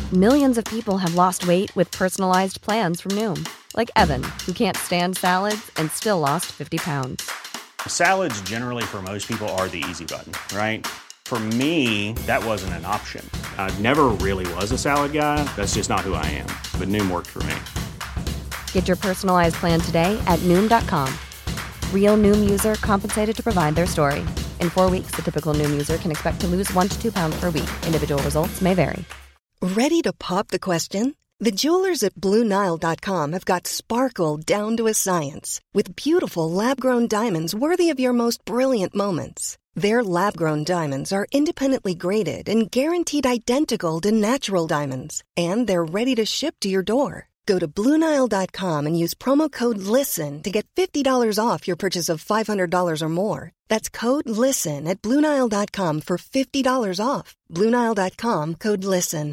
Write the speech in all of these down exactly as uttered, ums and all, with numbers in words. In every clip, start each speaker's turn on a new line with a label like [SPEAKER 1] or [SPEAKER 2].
[SPEAKER 1] Millions of people have lost weight with personalized plans from Noom. Like Evan, who can't stand salads and still lost fifty pounds.
[SPEAKER 2] Salads generally for most people are the easy button, right? For me, that wasn't an option. I never really was a salad guy. That's just not who I am. But Noom worked for me.
[SPEAKER 1] Get your personalized plan today at Noom dot com. Real Noom user compensated to provide their story. In four weeks, the typical Noom user can expect to lose one to two pounds per week. Individual results may vary.
[SPEAKER 3] Ready to pop the question? The jewelers at Blue Nile dot com have got sparkle down to a science with beautiful lab-grown diamonds worthy of your most brilliant moments. Their lab-grown diamonds are independently graded and guaranteed identical to natural diamonds, and they're ready to ship to your door. Go to Blue Nile dot com and use promo code LISTEN to get fifty dollars off your purchase of five hundred dollars or more. That's code LISTEN at Blue Nile dot com for fifty dollars off. Blue Nile dot com, code LISTEN.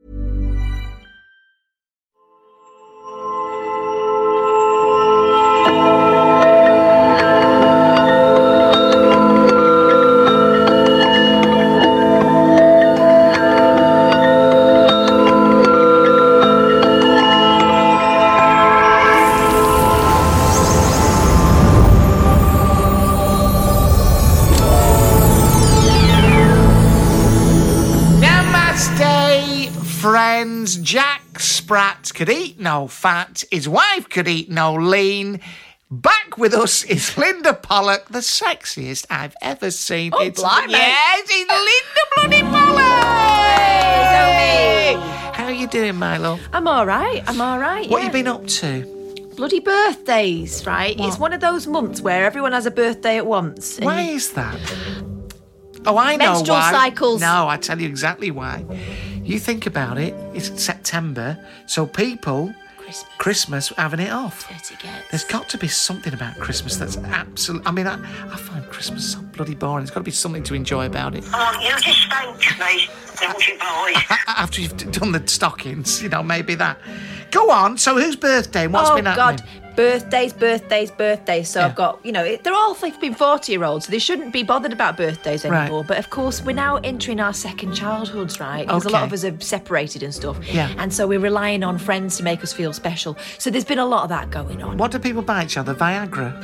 [SPEAKER 4] Friends, Jack Sprat could eat no fat, his wife could eat no lean. Back with us is Linda Pollock, the sexiest I've ever seen.
[SPEAKER 5] Oh,
[SPEAKER 4] it's,
[SPEAKER 5] blimey.
[SPEAKER 4] Yes, it's Linda Bloody Pollock!
[SPEAKER 5] Hey, go me.
[SPEAKER 4] How are you doing, my love?
[SPEAKER 5] I'm all right, I'm all right,
[SPEAKER 4] What
[SPEAKER 5] yeah.
[SPEAKER 4] have you been up to?
[SPEAKER 5] Bloody birthdays, right?
[SPEAKER 4] What?
[SPEAKER 5] It's one of those months where everyone has a birthday at once. and
[SPEAKER 4] Why
[SPEAKER 5] you-
[SPEAKER 4] is that? Oh, I know
[SPEAKER 5] Menstrual
[SPEAKER 4] why.
[SPEAKER 5] cycles.
[SPEAKER 4] No, I tell you exactly why. You think about it, it's September, so people,
[SPEAKER 5] Christmas.
[SPEAKER 4] Christmas, having it off.
[SPEAKER 5] Dirty gets.
[SPEAKER 4] There's got to be something about Christmas that's absolute. I mean, I, I find Christmas so bloody boring. There's got to be something to enjoy about it.
[SPEAKER 6] Oh, you just thanked me, naughty boy.
[SPEAKER 4] After you've d- done the stockings, you know, maybe that. Go on, so whose birthday and what's
[SPEAKER 5] oh,
[SPEAKER 4] been happening?
[SPEAKER 5] God. Birthdays, birthdays, birthdays. So
[SPEAKER 4] Yeah.
[SPEAKER 5] I've got, you know, it- they're all flipping forty-year-olds, so they shouldn't be bothered about birthdays anymore.
[SPEAKER 4] Right.
[SPEAKER 5] But of course, we're now entering our second childhoods, right? Because a lot
[SPEAKER 4] Okay.
[SPEAKER 5] of us are separated and stuff.
[SPEAKER 4] Yeah.
[SPEAKER 5] And so we're relying on friends to make us feel special. So there's been a lot of that going on.
[SPEAKER 4] What do people buy each other? Viagra?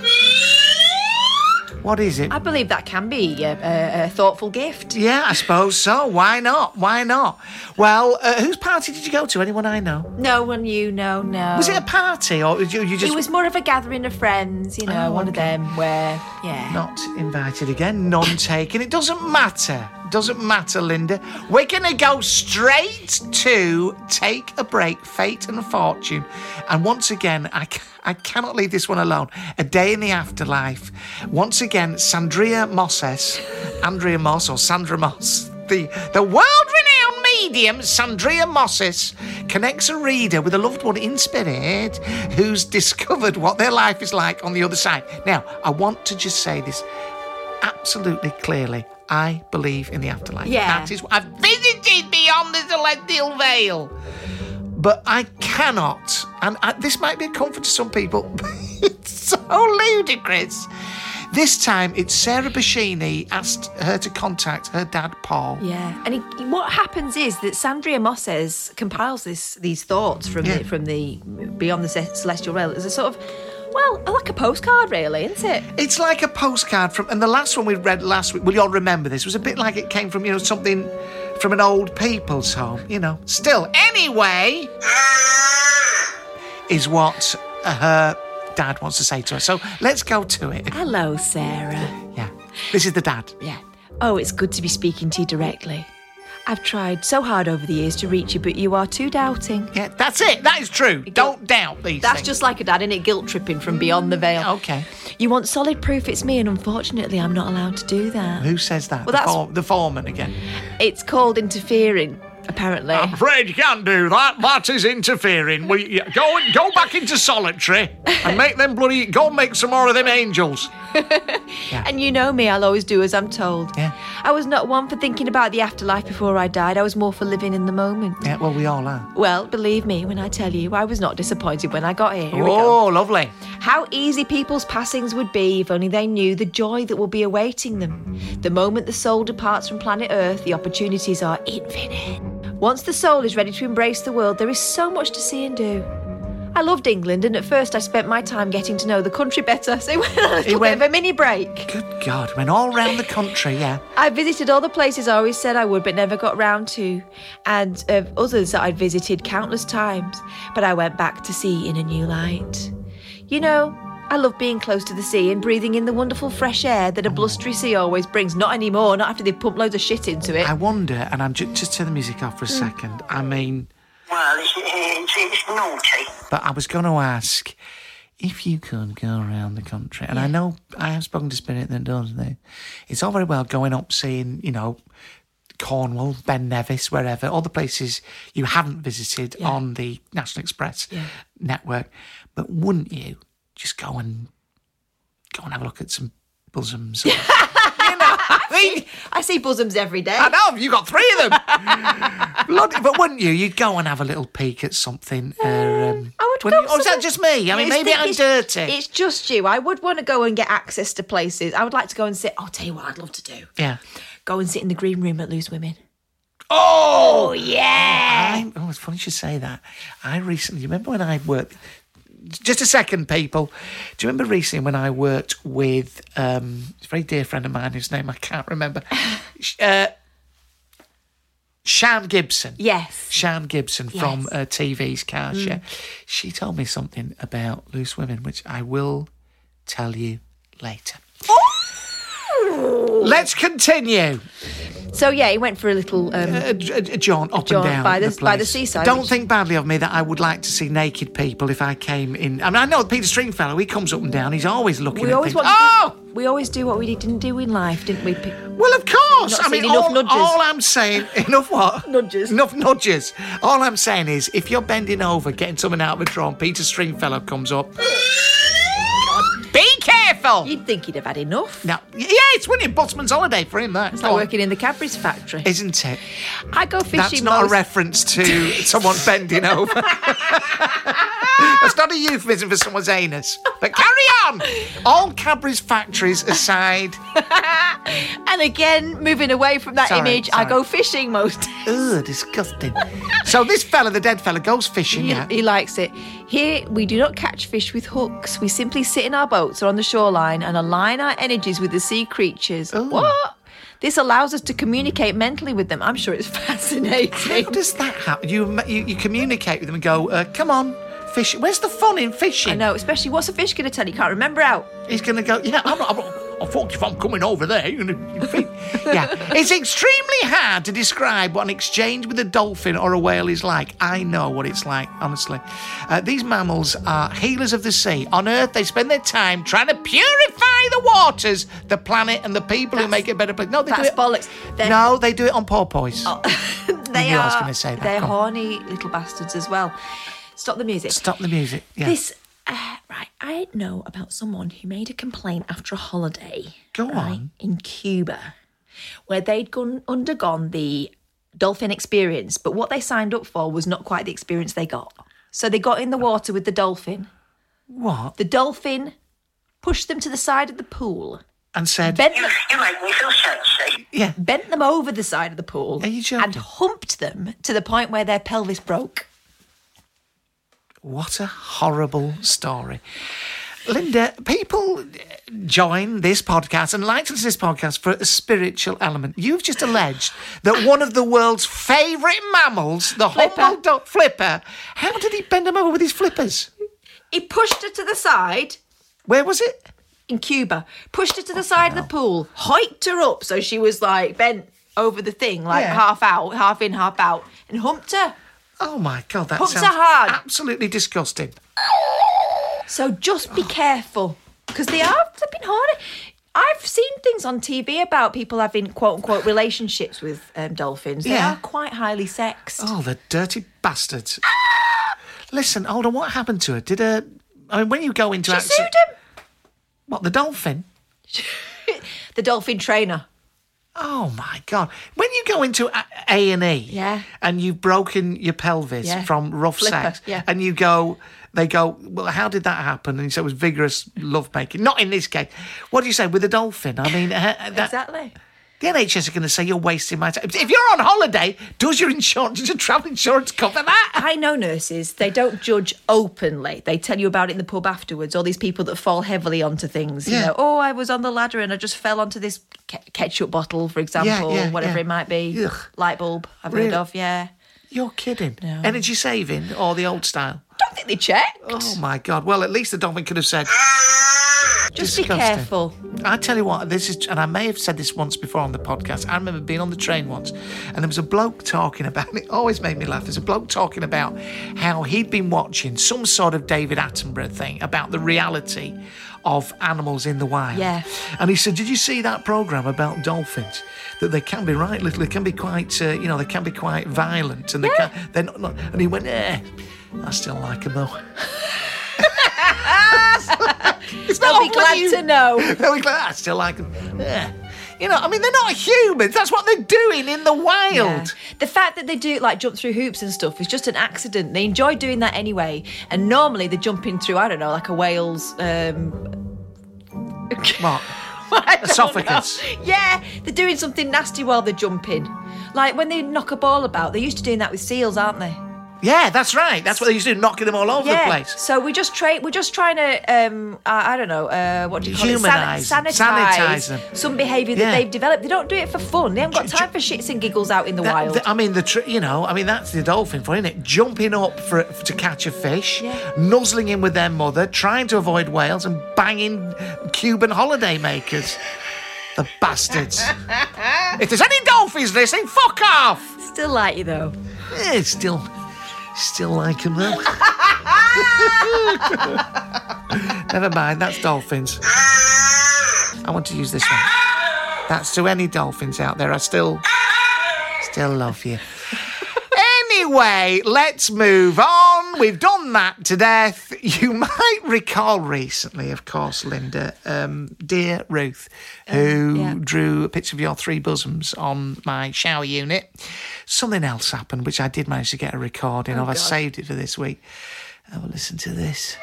[SPEAKER 4] What is it?
[SPEAKER 5] I believe that can be a, a, a thoughtful gift.
[SPEAKER 4] Yeah, I suppose so. Why not? Why not? Well, uh, whose party did you go to? Anyone I know?
[SPEAKER 5] No one you know, no.
[SPEAKER 4] Was it a party or did you, you just...
[SPEAKER 5] It was more of a gathering of friends, you know,
[SPEAKER 4] Oh,
[SPEAKER 5] one of
[SPEAKER 4] okay.
[SPEAKER 5] them where, yeah.
[SPEAKER 4] Not invited again, none taken. It doesn't matter. Doesn't matter, Linda. We're going to go straight to Take a Break, Fate and Fortune. And once again, I, ca- I cannot leave this one alone. A Day in the Afterlife. Once again, Sandria Mosses, Andrea Moss or Sandra Moss, the, the world-renowned medium, Sandria Mosses, connects a reader with a loved one in spirit who's discovered what their life is like on the other side. Now, I want to just say this absolutely clearly. I believe in the afterlife.
[SPEAKER 5] Yeah.
[SPEAKER 4] That is what I've visited beyond the celestial veil. But I cannot, and I, this might be a comfort to some people, but it's so ludicrous. This time, it's Sarah Bashini asked her to contact her dad, Paul.
[SPEAKER 5] Yeah, and he, what happens is that Sandria Mosses compiles this these thoughts from
[SPEAKER 4] Yeah.
[SPEAKER 5] the, from the beyond the Ce- celestial realm as a sort of, well, like a postcard, really, isn't it?
[SPEAKER 4] It's like a postcard from, and the last one we read last week, will you all remember this? It was a bit like it came from, you know, something from an old people's home, you know. Still, anyway, is what her dad wants to say to her. So let's go to it.
[SPEAKER 5] Hello, Sarah.
[SPEAKER 4] Yeah, this is the dad.
[SPEAKER 5] Yeah. Oh, it's good to be speaking to you directly. I've tried so hard over the years to reach you, but you are too doubting.
[SPEAKER 4] Yeah, that's it. That is true. Don't doubt these
[SPEAKER 5] That's
[SPEAKER 4] things.
[SPEAKER 5] just like a dad, innit? Guilt tripping from beyond the veil.
[SPEAKER 4] Okay.
[SPEAKER 5] You want solid proof it's me, and unfortunately, I'm not allowed to do that.
[SPEAKER 4] Who says that?
[SPEAKER 5] Well,
[SPEAKER 4] the,
[SPEAKER 5] that's-
[SPEAKER 4] for- the foreman again.
[SPEAKER 5] It's called interfering, apparently.
[SPEAKER 4] I'm afraid you can't do that. That is interfering. We yeah, go and go back into solitary and make them bloody go and make some more of them angels.
[SPEAKER 5] And you know me, I'll always do as I'm told.
[SPEAKER 4] Yeah.
[SPEAKER 5] I was not one for thinking about the afterlife before I died. I was more for living in the moment.
[SPEAKER 4] Yeah, well, we all are.
[SPEAKER 5] Well, believe me when I tell you, I was not disappointed when I got here. Here we
[SPEAKER 4] Oh,
[SPEAKER 5] go.
[SPEAKER 4] lovely.
[SPEAKER 5] How easy people's passings would be if only they knew the joy that will be awaiting them. The moment the soul departs from planet Earth, the opportunities are infinite. Once the soul is ready to embrace the world, there is so much to see and do. I loved England, and at first I spent my time getting to know the country better, so it went on a little
[SPEAKER 4] went-
[SPEAKER 5] bit of a mini break.
[SPEAKER 4] Good God, went all round the country, yeah.
[SPEAKER 5] I visited all the places I always said I would, but never got round to, and uh, others that I'd visited countless times, but I went back to see in a new light. You know, I love being close to the sea and breathing in the wonderful fresh air that a blustery sea always brings. Not anymore, not after they've pumped loads of shit into it.
[SPEAKER 4] I wonder, and I'm ju- just turn the music off for a second. I mean,
[SPEAKER 6] Well, it's, it's, it's naughty.
[SPEAKER 4] but I was going to ask if you could go around the country, and I know I have spoken to Spirit that does this. It's all very well going up, seeing, you know, Cornwall, Ben Nevis, wherever, all the places you haven't visited
[SPEAKER 5] Yeah.
[SPEAKER 4] on the National Express
[SPEAKER 5] Yeah.
[SPEAKER 4] network. But wouldn't you just go and go and have a look at some bosoms? Or, you know, I mean,
[SPEAKER 5] I see bosoms every day.
[SPEAKER 4] I know, you got three of them. Bloody, but wouldn't you? You'd go and have a little peek at something. Uh, um,
[SPEAKER 5] I would
[SPEAKER 4] wouldn't
[SPEAKER 5] go
[SPEAKER 4] you? Or is that
[SPEAKER 5] somewhere-
[SPEAKER 4] just me? I mean,
[SPEAKER 5] It's
[SPEAKER 4] maybe
[SPEAKER 5] the-
[SPEAKER 4] I'm
[SPEAKER 5] it's-
[SPEAKER 4] dirty.
[SPEAKER 5] It's just you. I would want to go and get access to places. I would like to go and sit. I'll tell you what I'd love to do.
[SPEAKER 4] Yeah.
[SPEAKER 5] Go and sit in the green room at Loose Women.
[SPEAKER 4] Oh,
[SPEAKER 5] yeah.
[SPEAKER 4] I, oh, it's funny you should say that. I recently, you remember when I worked, just a second, people. Do you remember recently when I worked with um, a very dear friend of mine whose name I can't remember? uh, Shan Gibson.
[SPEAKER 5] Yes.
[SPEAKER 4] Shan Gibson from
[SPEAKER 5] Yes.
[SPEAKER 4] uh, T V's Car Share. She told me something about Loose Women, which I will tell you later. Let's continue.
[SPEAKER 5] So yeah, he went for a little. Um,
[SPEAKER 4] A, a, a jaunt up
[SPEAKER 5] jaunt
[SPEAKER 4] and down
[SPEAKER 5] by the-
[SPEAKER 4] the
[SPEAKER 5] by the
[SPEAKER 4] place.
[SPEAKER 5] seaside,
[SPEAKER 4] Don't
[SPEAKER 5] which-
[SPEAKER 4] think badly of me that I would like to see naked people if I came in. I mean, I know Peter Stringfellow, he comes up and down, he's always looking
[SPEAKER 5] we
[SPEAKER 4] at
[SPEAKER 5] always
[SPEAKER 4] things.
[SPEAKER 5] want. To
[SPEAKER 4] Oh!
[SPEAKER 5] do, we always do what we didn't do in life, didn't we? P-
[SPEAKER 4] Well, of course.
[SPEAKER 5] Not
[SPEAKER 4] I mean,
[SPEAKER 5] seen enough
[SPEAKER 4] all,
[SPEAKER 5] nudges.
[SPEAKER 4] all I'm saying, enough what?
[SPEAKER 5] Nudges.
[SPEAKER 4] Enough nudges. All I'm saying is, if you're bending over, getting something out of a drawer, and Peter Stringfellow comes up, be careful.
[SPEAKER 5] You'd think he'd have had enough.
[SPEAKER 4] Now, yeah, it's winning Busman's holiday for him, that.
[SPEAKER 5] It's
[SPEAKER 4] Go
[SPEAKER 5] like
[SPEAKER 4] on.
[SPEAKER 5] working in the Cadbury's factory.
[SPEAKER 4] Isn't it?
[SPEAKER 5] I go fishing.
[SPEAKER 4] That's not
[SPEAKER 5] most-
[SPEAKER 4] a reference to someone bending over. That's not a euphemism for someone's anus. But carry on. All Cadbury's factories aside.
[SPEAKER 5] And again, moving away from that
[SPEAKER 4] Sorry,
[SPEAKER 5] image, I
[SPEAKER 4] sorry.
[SPEAKER 5] go fishing most.
[SPEAKER 4] Ugh, disgusting. So this fella, the dead fella, goes fishing,
[SPEAKER 5] He,
[SPEAKER 4] yeah?
[SPEAKER 5] he likes it. Here, we do not catch fish with hooks. We simply sit in our boats or on the shoreline and align our energies with the sea creatures.
[SPEAKER 4] Ooh.
[SPEAKER 5] What? This allows us to communicate mentally with them. I'm sure it's fascinating.
[SPEAKER 4] How does that happen? You, you you communicate with them and go, uh, come on, fish. Where's the fun in fishing?
[SPEAKER 5] I know, especially what's a fish going to tell you? Can't remember out.
[SPEAKER 4] He's going to go, yeah, I'm not, I'm not, I thought if I'm coming over there, you're going to... Yeah. It's extremely hard to describe what an exchange with a dolphin or a whale is like. I know what it's like, honestly. Uh, these mammals are healers of the sea. On Earth, they spend their time trying to purify the waters, the planet, and the people who
[SPEAKER 5] That's-
[SPEAKER 4] make it a better place. No, they
[SPEAKER 5] That's
[SPEAKER 4] do it...
[SPEAKER 5] bollocks. They're,
[SPEAKER 4] No, they do it on porpoise.
[SPEAKER 5] they
[SPEAKER 4] knew
[SPEAKER 5] are.
[SPEAKER 4] I was gonna say that.
[SPEAKER 5] They're
[SPEAKER 4] Go on.
[SPEAKER 5] horny little bastards as well. Stop the music.
[SPEAKER 4] Stop the music. Yeah.
[SPEAKER 5] This, uh, right, I know about someone who made a complaint after a holiday.
[SPEAKER 4] Go
[SPEAKER 5] right,
[SPEAKER 4] on.
[SPEAKER 5] In Cuba, where they'd gone, undergone the dolphin experience, but what they signed up for was not quite the experience they got. So they got in the water with the dolphin.
[SPEAKER 4] What?
[SPEAKER 5] The dolphin pushed them to the side of the pool,
[SPEAKER 4] And said...
[SPEAKER 5] bent
[SPEAKER 6] You,
[SPEAKER 5] them,
[SPEAKER 6] you make me feel sexy.
[SPEAKER 4] Yeah.
[SPEAKER 5] bent them over the side of the pool,
[SPEAKER 4] Are you joking?
[SPEAKER 5] and humped them to the point where their pelvis broke.
[SPEAKER 4] What a horrible story. Linda, people join this podcast and like to listen to this podcast for a spiritual element. You've just alleged that one of the world's favourite mammals, the
[SPEAKER 5] Flipper.
[SPEAKER 4] humble dog flipper, how did he bend them over with his flippers?
[SPEAKER 5] He pushed her to the side.
[SPEAKER 4] Where was it?
[SPEAKER 5] In Cuba, pushed her to the side of the pool, hiked her up so she was like bent over the thing, like
[SPEAKER 4] Yeah.
[SPEAKER 5] half out, half in, half out, and humped her.
[SPEAKER 4] Oh my God, that
[SPEAKER 5] Pumps
[SPEAKER 4] sounds
[SPEAKER 5] are hard.
[SPEAKER 4] absolutely disgusting.
[SPEAKER 5] So just be careful, because they are flipping horny. I've seen things on T V about people having quote unquote relationships with um, dolphins. They
[SPEAKER 4] Yeah.
[SPEAKER 5] are quite highly sexed.
[SPEAKER 4] Oh, the dirty bastards. Listen, hold on, what happened to her? Did her... I mean, when you go into...
[SPEAKER 5] She
[SPEAKER 4] acci-
[SPEAKER 5] sued him.
[SPEAKER 4] What, the dolphin?
[SPEAKER 5] The dolphin trainer.
[SPEAKER 4] Oh my God! When you go into A and E,
[SPEAKER 5] Yeah.
[SPEAKER 4] and you've broken your pelvis
[SPEAKER 5] Yeah.
[SPEAKER 4] from rough
[SPEAKER 5] Flipper,
[SPEAKER 4] sex,
[SPEAKER 5] yeah.
[SPEAKER 4] and you go, they go, well, how did that happen? And you say it was vigorous love making. Not in this case. What do you say with a dolphin? I mean, uh, that,
[SPEAKER 5] Exactly.
[SPEAKER 4] The N H S are going to say you're wasting my time. If you're on holiday, does your insurance, does your travel insurance cover that?
[SPEAKER 5] I know nurses, they don't judge openly. They tell you about it in the pub afterwards. All these people that fall heavily onto things. You
[SPEAKER 4] Yeah.
[SPEAKER 5] know, oh, I was on the ladder and I just fell onto this ke- ketchup bottle, for example,
[SPEAKER 4] yeah,
[SPEAKER 5] whatever
[SPEAKER 4] yeah.
[SPEAKER 5] it might be.
[SPEAKER 4] Ugh.
[SPEAKER 5] Light bulb, I've
[SPEAKER 4] Really?
[SPEAKER 5] heard of, yeah.
[SPEAKER 4] You're kidding.
[SPEAKER 5] No.
[SPEAKER 4] Energy saving or the old style?
[SPEAKER 5] Don't think they checked.
[SPEAKER 4] Oh, my God. Well, at least the dolphin could have said...
[SPEAKER 5] Just be
[SPEAKER 4] disgusting.
[SPEAKER 5] careful.
[SPEAKER 4] I tell you what, this is, and I may have said this once before on the podcast. I remember being on the train once, and there was a bloke talking about, and it always made me laugh. There's a bloke talking about how he'd been watching some sort of David Attenborough thing about the reality of animals in the wild.
[SPEAKER 5] Yeah.
[SPEAKER 4] And he said, did you see that programme about dolphins? That they can be right little, they can be quite, uh, you know, they can be quite violent, and they
[SPEAKER 5] Yeah.
[SPEAKER 4] can, they're not, not, and he went, eh, I still like them though. It's
[SPEAKER 5] They'll
[SPEAKER 4] not
[SPEAKER 5] be glad
[SPEAKER 4] you-
[SPEAKER 5] to know.
[SPEAKER 4] They'll be glad. I still like them. Yeah. You know, I mean, they're not humans. That's what they're doing in the wild.
[SPEAKER 5] Yeah. The fact that they do like jump through hoops and stuff is just an accident. They enjoy doing that anyway. And normally they're jumping through, I don't know, like a whale's um
[SPEAKER 4] What?
[SPEAKER 5] I don't
[SPEAKER 4] Esophagus.
[SPEAKER 5] know. Yeah, they're doing something nasty while they're jumping. Like when they knock a ball about, they're used to doing that with seals, aren't they?
[SPEAKER 4] Yeah, that's right. That's what they used to do, knocking them all over
[SPEAKER 5] Yeah.
[SPEAKER 4] the place.
[SPEAKER 5] So we just try. We're just trying to, um, I, I don't know, uh, what do you call
[SPEAKER 4] Humanise
[SPEAKER 5] it?
[SPEAKER 4] them.
[SPEAKER 5] sanitize
[SPEAKER 4] Sanitise them.
[SPEAKER 5] some behaviour that
[SPEAKER 4] Yeah.
[SPEAKER 5] they've developed. They don't do it for fun. They haven't got
[SPEAKER 4] Ju-
[SPEAKER 5] time
[SPEAKER 4] ju-
[SPEAKER 5] for shits and giggles out in the
[SPEAKER 4] That-
[SPEAKER 5] wild.
[SPEAKER 4] th- I mean, the tr- you know, I mean, that's the dolphin for, isn't it? Jumping up for, for to catch a fish,
[SPEAKER 5] Yeah.
[SPEAKER 4] nuzzling in with their mother, trying to avoid whales, and banging Cuban holiday makers. The bastards. If there's any dolphins listening, fuck off.
[SPEAKER 5] Still like you though.
[SPEAKER 4] Eh, still, still like them though. Never mind, that's dolphins. I want to use this one. That's to any dolphins out there. I still, still love you. Anyway, let's move on. We've done that to death. You might recall recently, of course, Linda, um, dear Ruth, who
[SPEAKER 5] yeah.
[SPEAKER 4] drew a picture of your three bosoms on my shower unit. Something else happened, which I did manage to get a recording of. I saved it for this week. Have a listen to this.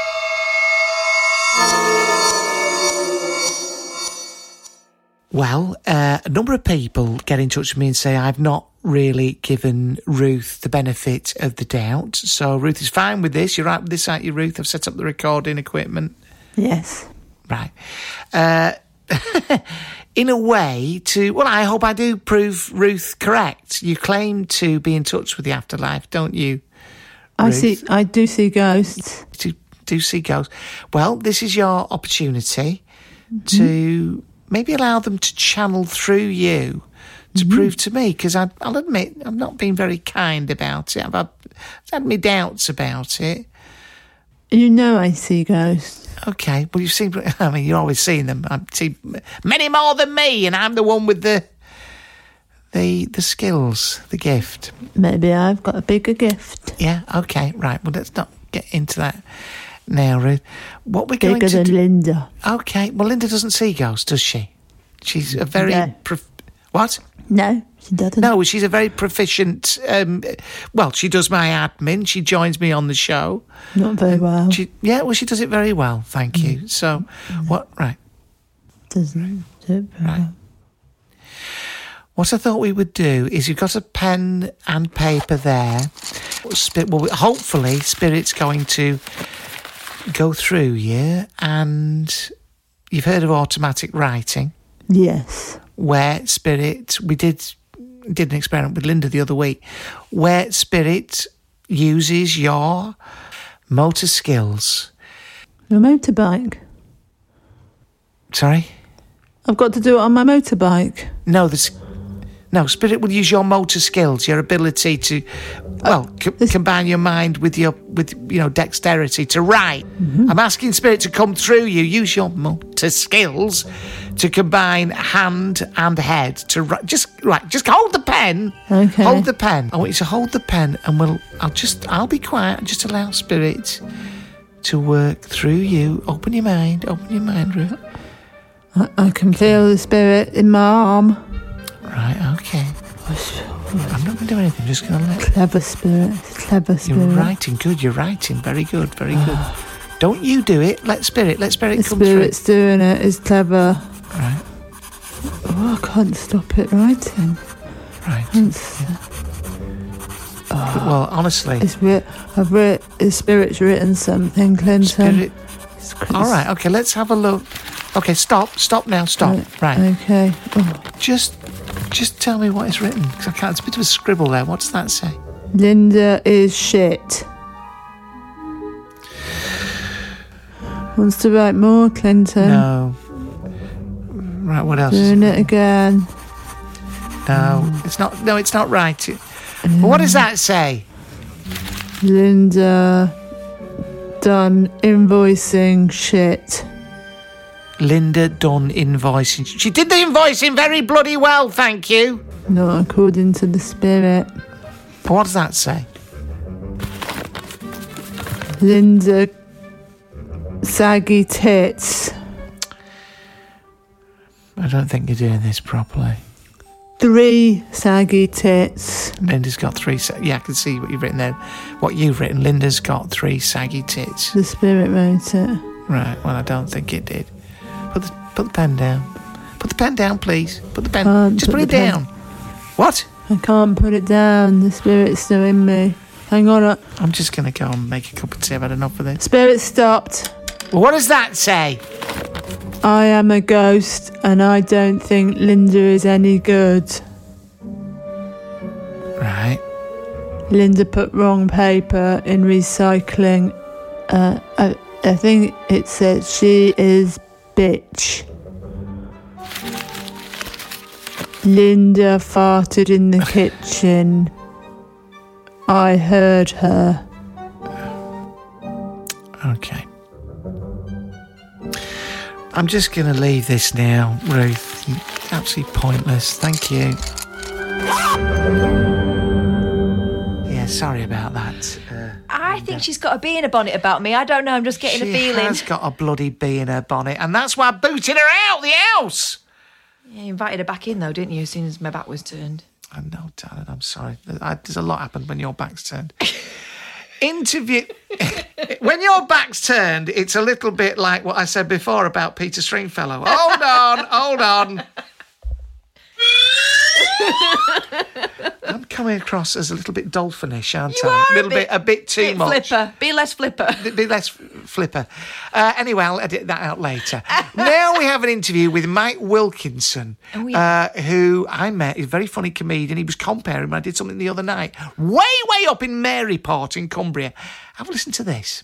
[SPEAKER 4] Well, uh, a number of people get in touch with me and say I've not really given Ruth the benefit of the doubt. So Ruth is fine with this. You're right with this, aren't you, Ruth? I've set up the recording equipment.
[SPEAKER 7] Yes.
[SPEAKER 4] Right. Uh, in a way to, well, I hope I do prove Ruth correct. You claim to be in touch with the afterlife, don't you,
[SPEAKER 7] I
[SPEAKER 4] Ruth?
[SPEAKER 7] see. I do see ghosts.
[SPEAKER 4] Do, do see ghosts. Well, this is your opportunity to maybe allow them to channel through you to prove to me, because I'll admit I've not been very kind about it. I've had, I've had my doubts about it.
[SPEAKER 7] You know I see ghosts.
[SPEAKER 4] Okay, well, you've seen, I mean, you're always seeing them. I see many more than me, and I'm the one with the the the skills, the gift.
[SPEAKER 7] Maybe I've got a bigger gift.
[SPEAKER 4] Yeah, okay, right. Well, let's not get into that now, Ruth. What we're going
[SPEAKER 7] Bigger
[SPEAKER 4] to
[SPEAKER 7] than
[SPEAKER 4] do...
[SPEAKER 7] Linda.
[SPEAKER 4] Okay, well, Linda doesn't see ghosts, does she? She's a very...
[SPEAKER 7] No.
[SPEAKER 4] Prof- what?
[SPEAKER 7] No, she doesn't.
[SPEAKER 4] No, she's a very proficient... Um, well, she does my admin. She joins me on the show.
[SPEAKER 7] Not very well.
[SPEAKER 4] She, yeah, well, she does it very well, thank you. So, what... Right.
[SPEAKER 7] Doesn't do it very
[SPEAKER 4] Right.
[SPEAKER 7] well.
[SPEAKER 4] What I thought we would do is you've got a pen and paper there. Spi- Well, hopefully, Spirit's going to go through you, and you've heard of automatic writing,
[SPEAKER 7] Yes.
[SPEAKER 4] where Spirit, we did did an experiment with Linda the other week, where Spirit uses your motor skills.
[SPEAKER 7] A motorbike.
[SPEAKER 4] Sorry?
[SPEAKER 7] I've got to do it on my motorbike.
[SPEAKER 4] No, this. No, Spirit will use your motor skills, your ability to, well, co-
[SPEAKER 7] this-
[SPEAKER 4] combine your mind with your, with you know, dexterity to write. I'm asking Spirit to come through you. Use your motor skills to combine hand and head to write. Just right, just hold the pen.
[SPEAKER 7] Okay.
[SPEAKER 4] Hold the pen. I want you to hold the pen, and we'll. I'll just. I'll be quiet. Just allow Spirit to work through you. Open your mind. Open your mind, Ruth.
[SPEAKER 7] I, I can feel the spirit in my arm.
[SPEAKER 4] Right. Okay. I'm not going to do anything. I'm just going to let.
[SPEAKER 7] Clever spirit. Clever spirit.
[SPEAKER 4] You're writing good. You're writing very good. Very good. Don't you do it. Let Spirit. Let Spirit
[SPEAKER 7] The
[SPEAKER 4] come
[SPEAKER 7] spirit's doing it. It's clever.
[SPEAKER 4] through. Right.
[SPEAKER 7] Oh, I can't stop it writing.
[SPEAKER 4] Right.
[SPEAKER 7] It's,
[SPEAKER 4] uh, well, honestly,
[SPEAKER 7] it's writ- I've writ- the spirit's written something, Clinton.
[SPEAKER 4] Spirit.
[SPEAKER 7] It's cr-
[SPEAKER 4] All right. Okay. Let's have a look. Okay. Stop. Stop now. Stop. Right.
[SPEAKER 7] Okay. Oh.
[SPEAKER 4] Just, just tell me what is written because I can't. It's a bit of a scribble there. What does that say?
[SPEAKER 7] Linda is shit. Wants to write more, Clinton.
[SPEAKER 4] No. Right. What else?
[SPEAKER 7] Doing it again.
[SPEAKER 4] No. It's not. No. It's not right. Well, what does that say?
[SPEAKER 7] Linda done invoicing shit.
[SPEAKER 4] Linda done invoicing. She did the invoicing very bloody well, thank you.
[SPEAKER 7] Not according to the spirit.
[SPEAKER 4] What does that say?
[SPEAKER 7] Linda saggy tits.
[SPEAKER 4] I don't think you're doing this properly.
[SPEAKER 7] Three saggy tits.
[SPEAKER 4] Linda's got three. Sa- yeah, I can see what you've written there. What you've written. Linda's got three saggy tits.
[SPEAKER 7] The spirit wrote it.
[SPEAKER 4] Right. Well, I don't think it did. Put the put the pen down. Put the pen down, please. Put the pen.
[SPEAKER 7] Can't
[SPEAKER 4] Just
[SPEAKER 7] put
[SPEAKER 4] put,
[SPEAKER 7] the
[SPEAKER 4] it
[SPEAKER 7] pen-
[SPEAKER 4] down. What?
[SPEAKER 7] I can't put it down. The spirit's still in me. Hang on. I-
[SPEAKER 4] I'm just gonna go and make a cup of tea. I've had enough of this.
[SPEAKER 7] Spirit stopped.
[SPEAKER 4] Well, what does that say?
[SPEAKER 7] I am a ghost and I don't think Linda is any good.
[SPEAKER 4] Right.
[SPEAKER 7] Linda put wrong paper in recycling. Uh, I, I think it says she is bitch. Linda farted in the kitchen. I heard her.
[SPEAKER 4] Okay. I'm just going to leave this now, Ruth. Absolutely pointless. Thank you. Yeah, sorry about that. Uh,
[SPEAKER 5] I think she's got a bee in a bonnet about me. I don't know. I'm just getting
[SPEAKER 4] she
[SPEAKER 5] a feeling.
[SPEAKER 4] has got a bloody bee in her bonnet, and that's why I booted her out the house.
[SPEAKER 5] Yeah, you invited her back in, though, didn't you, as soon as my back was turned?
[SPEAKER 4] I know, darling. I'm sorry. I, there's a lot happened when your back's turned. Interview. When your back's turned, it's a little bit like what I said before about Peter Stringfellow. Hold on, hold on. I'm coming across as a little bit dolphinish, aren't
[SPEAKER 5] You
[SPEAKER 4] I?
[SPEAKER 5] are
[SPEAKER 4] a little
[SPEAKER 5] a
[SPEAKER 4] bit,
[SPEAKER 5] bit-
[SPEAKER 4] a bit too
[SPEAKER 5] Bit
[SPEAKER 4] much.
[SPEAKER 5] flipper. Be less flipper.
[SPEAKER 4] Be less flipper. Uh, anyway, I'll edit that out later. Now we have an interview with Mike Wilkinson,
[SPEAKER 5] Oh, yeah.
[SPEAKER 4] uh, who I met. He's a very funny comedian. He was comparing when I did something the other night, way, way up in Maryport in Cumbria. Have a listen to this.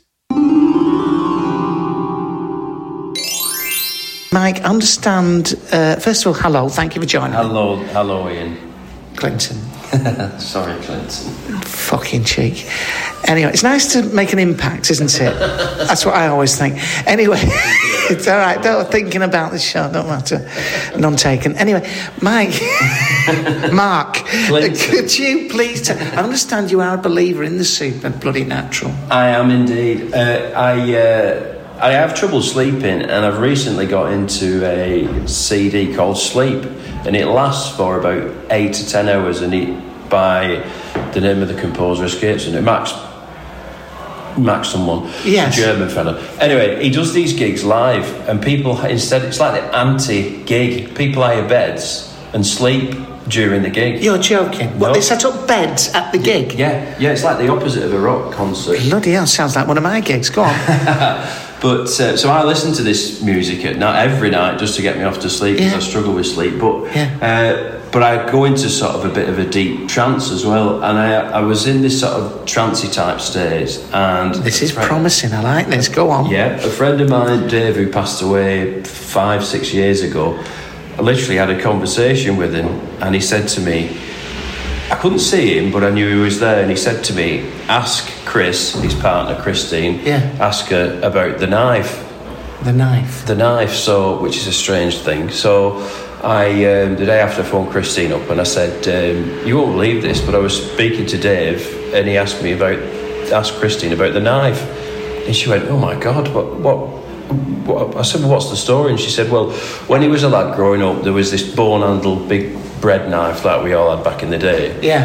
[SPEAKER 4] Mike, understand. Uh, first of all, hello. Thank you for joining me.
[SPEAKER 8] Hello, hello, Ian.
[SPEAKER 4] Clinton.
[SPEAKER 8] Sorry, Clinton.
[SPEAKER 4] Fucking cheek. Anyway, it's nice to make an impact, isn't it? That's what I always think. Anyway, it's all right. Don't thinking about the show. Don't matter. None taken. Anyway, Mike, Mark,
[SPEAKER 8] Clinton.
[SPEAKER 4] could you please? T- I understand you are a believer in the super bloody natural.
[SPEAKER 8] I am indeed. Uh, I uh, I have trouble sleeping, and I've recently got into a C D called Sleep, and it lasts for about eight to ten hours, and it, by the name of the composer escapes, and it Max. Max someone,
[SPEAKER 4] Yes.
[SPEAKER 8] a German fella. Anyway, he does these gigs live, and people instead it's like the anti-gig. People hire beds and sleep during the gig.
[SPEAKER 4] You're joking. What,
[SPEAKER 8] No.
[SPEAKER 4] they set up beds at the gig?
[SPEAKER 8] Yeah, yeah, it's like the opposite of a rock concert.
[SPEAKER 4] Bloody hell, sounds like one of my gigs. Go on.
[SPEAKER 8] But uh, so I listen to this music at night every night just to get me off to sleep because
[SPEAKER 4] Yeah.
[SPEAKER 8] I struggle with sleep. But
[SPEAKER 4] Yeah.
[SPEAKER 8] uh, but I go into sort of a bit of a deep trance as well, and I I was in this sort of trancey type state, and
[SPEAKER 4] This is
[SPEAKER 8] a friend-
[SPEAKER 4] promising. I like this. Go on.
[SPEAKER 8] Yeah, a friend of mine, Dave, who passed away five six years ago, I literally had a conversation with him, and he said to me, I couldn't see him, but I knew he was there, and he said to me, ask Chris, his partner Christine,
[SPEAKER 4] Yeah.
[SPEAKER 8] ask her about the knife.
[SPEAKER 4] The knife.
[SPEAKER 8] The knife, so which is a strange thing. So I, um, the day after I phoned Christine up, and I said, um, you won't believe this, but I was speaking to Dave, and he asked me about, asked Christine about the knife, and she went, oh my God, what, what, what? I said, well, what's the story? And she said, well, when he was a lad growing up, there was this bone-handled big bread knife like we all had back in the day.
[SPEAKER 4] Yeah.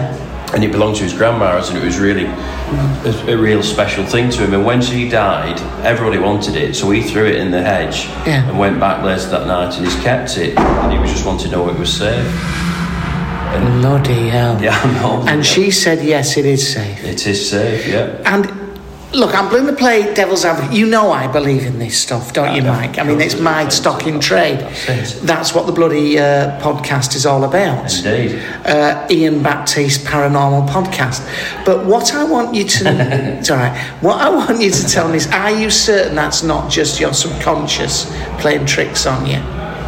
[SPEAKER 8] and it belonged to his grandma's, and it was really a, a real special thing to him. And when she died, everybody wanted it, so he threw it in the hedge
[SPEAKER 4] Yeah.
[SPEAKER 8] and went back later that night, and he's kept it, and he was just wanting to know it was safe. And,
[SPEAKER 4] Bloody hell.
[SPEAKER 8] yeah, I know.
[SPEAKER 4] And
[SPEAKER 8] yeah.
[SPEAKER 4] she said, yes, it is safe.
[SPEAKER 8] It is safe, yeah.
[SPEAKER 4] And look, I'm going to play devil's advocate. You know I believe in this stuff, don't you, Mike? I mean, it's my stock in trade.
[SPEAKER 8] That's it.
[SPEAKER 4] That's what the bloody uh, podcast is all about.
[SPEAKER 8] Indeed.
[SPEAKER 4] Uh, Ian Baptiste Paranormal Podcast. But what I want you to... it's all right. What I want you to tell me is, are you certain that's not just your subconscious playing tricks on you?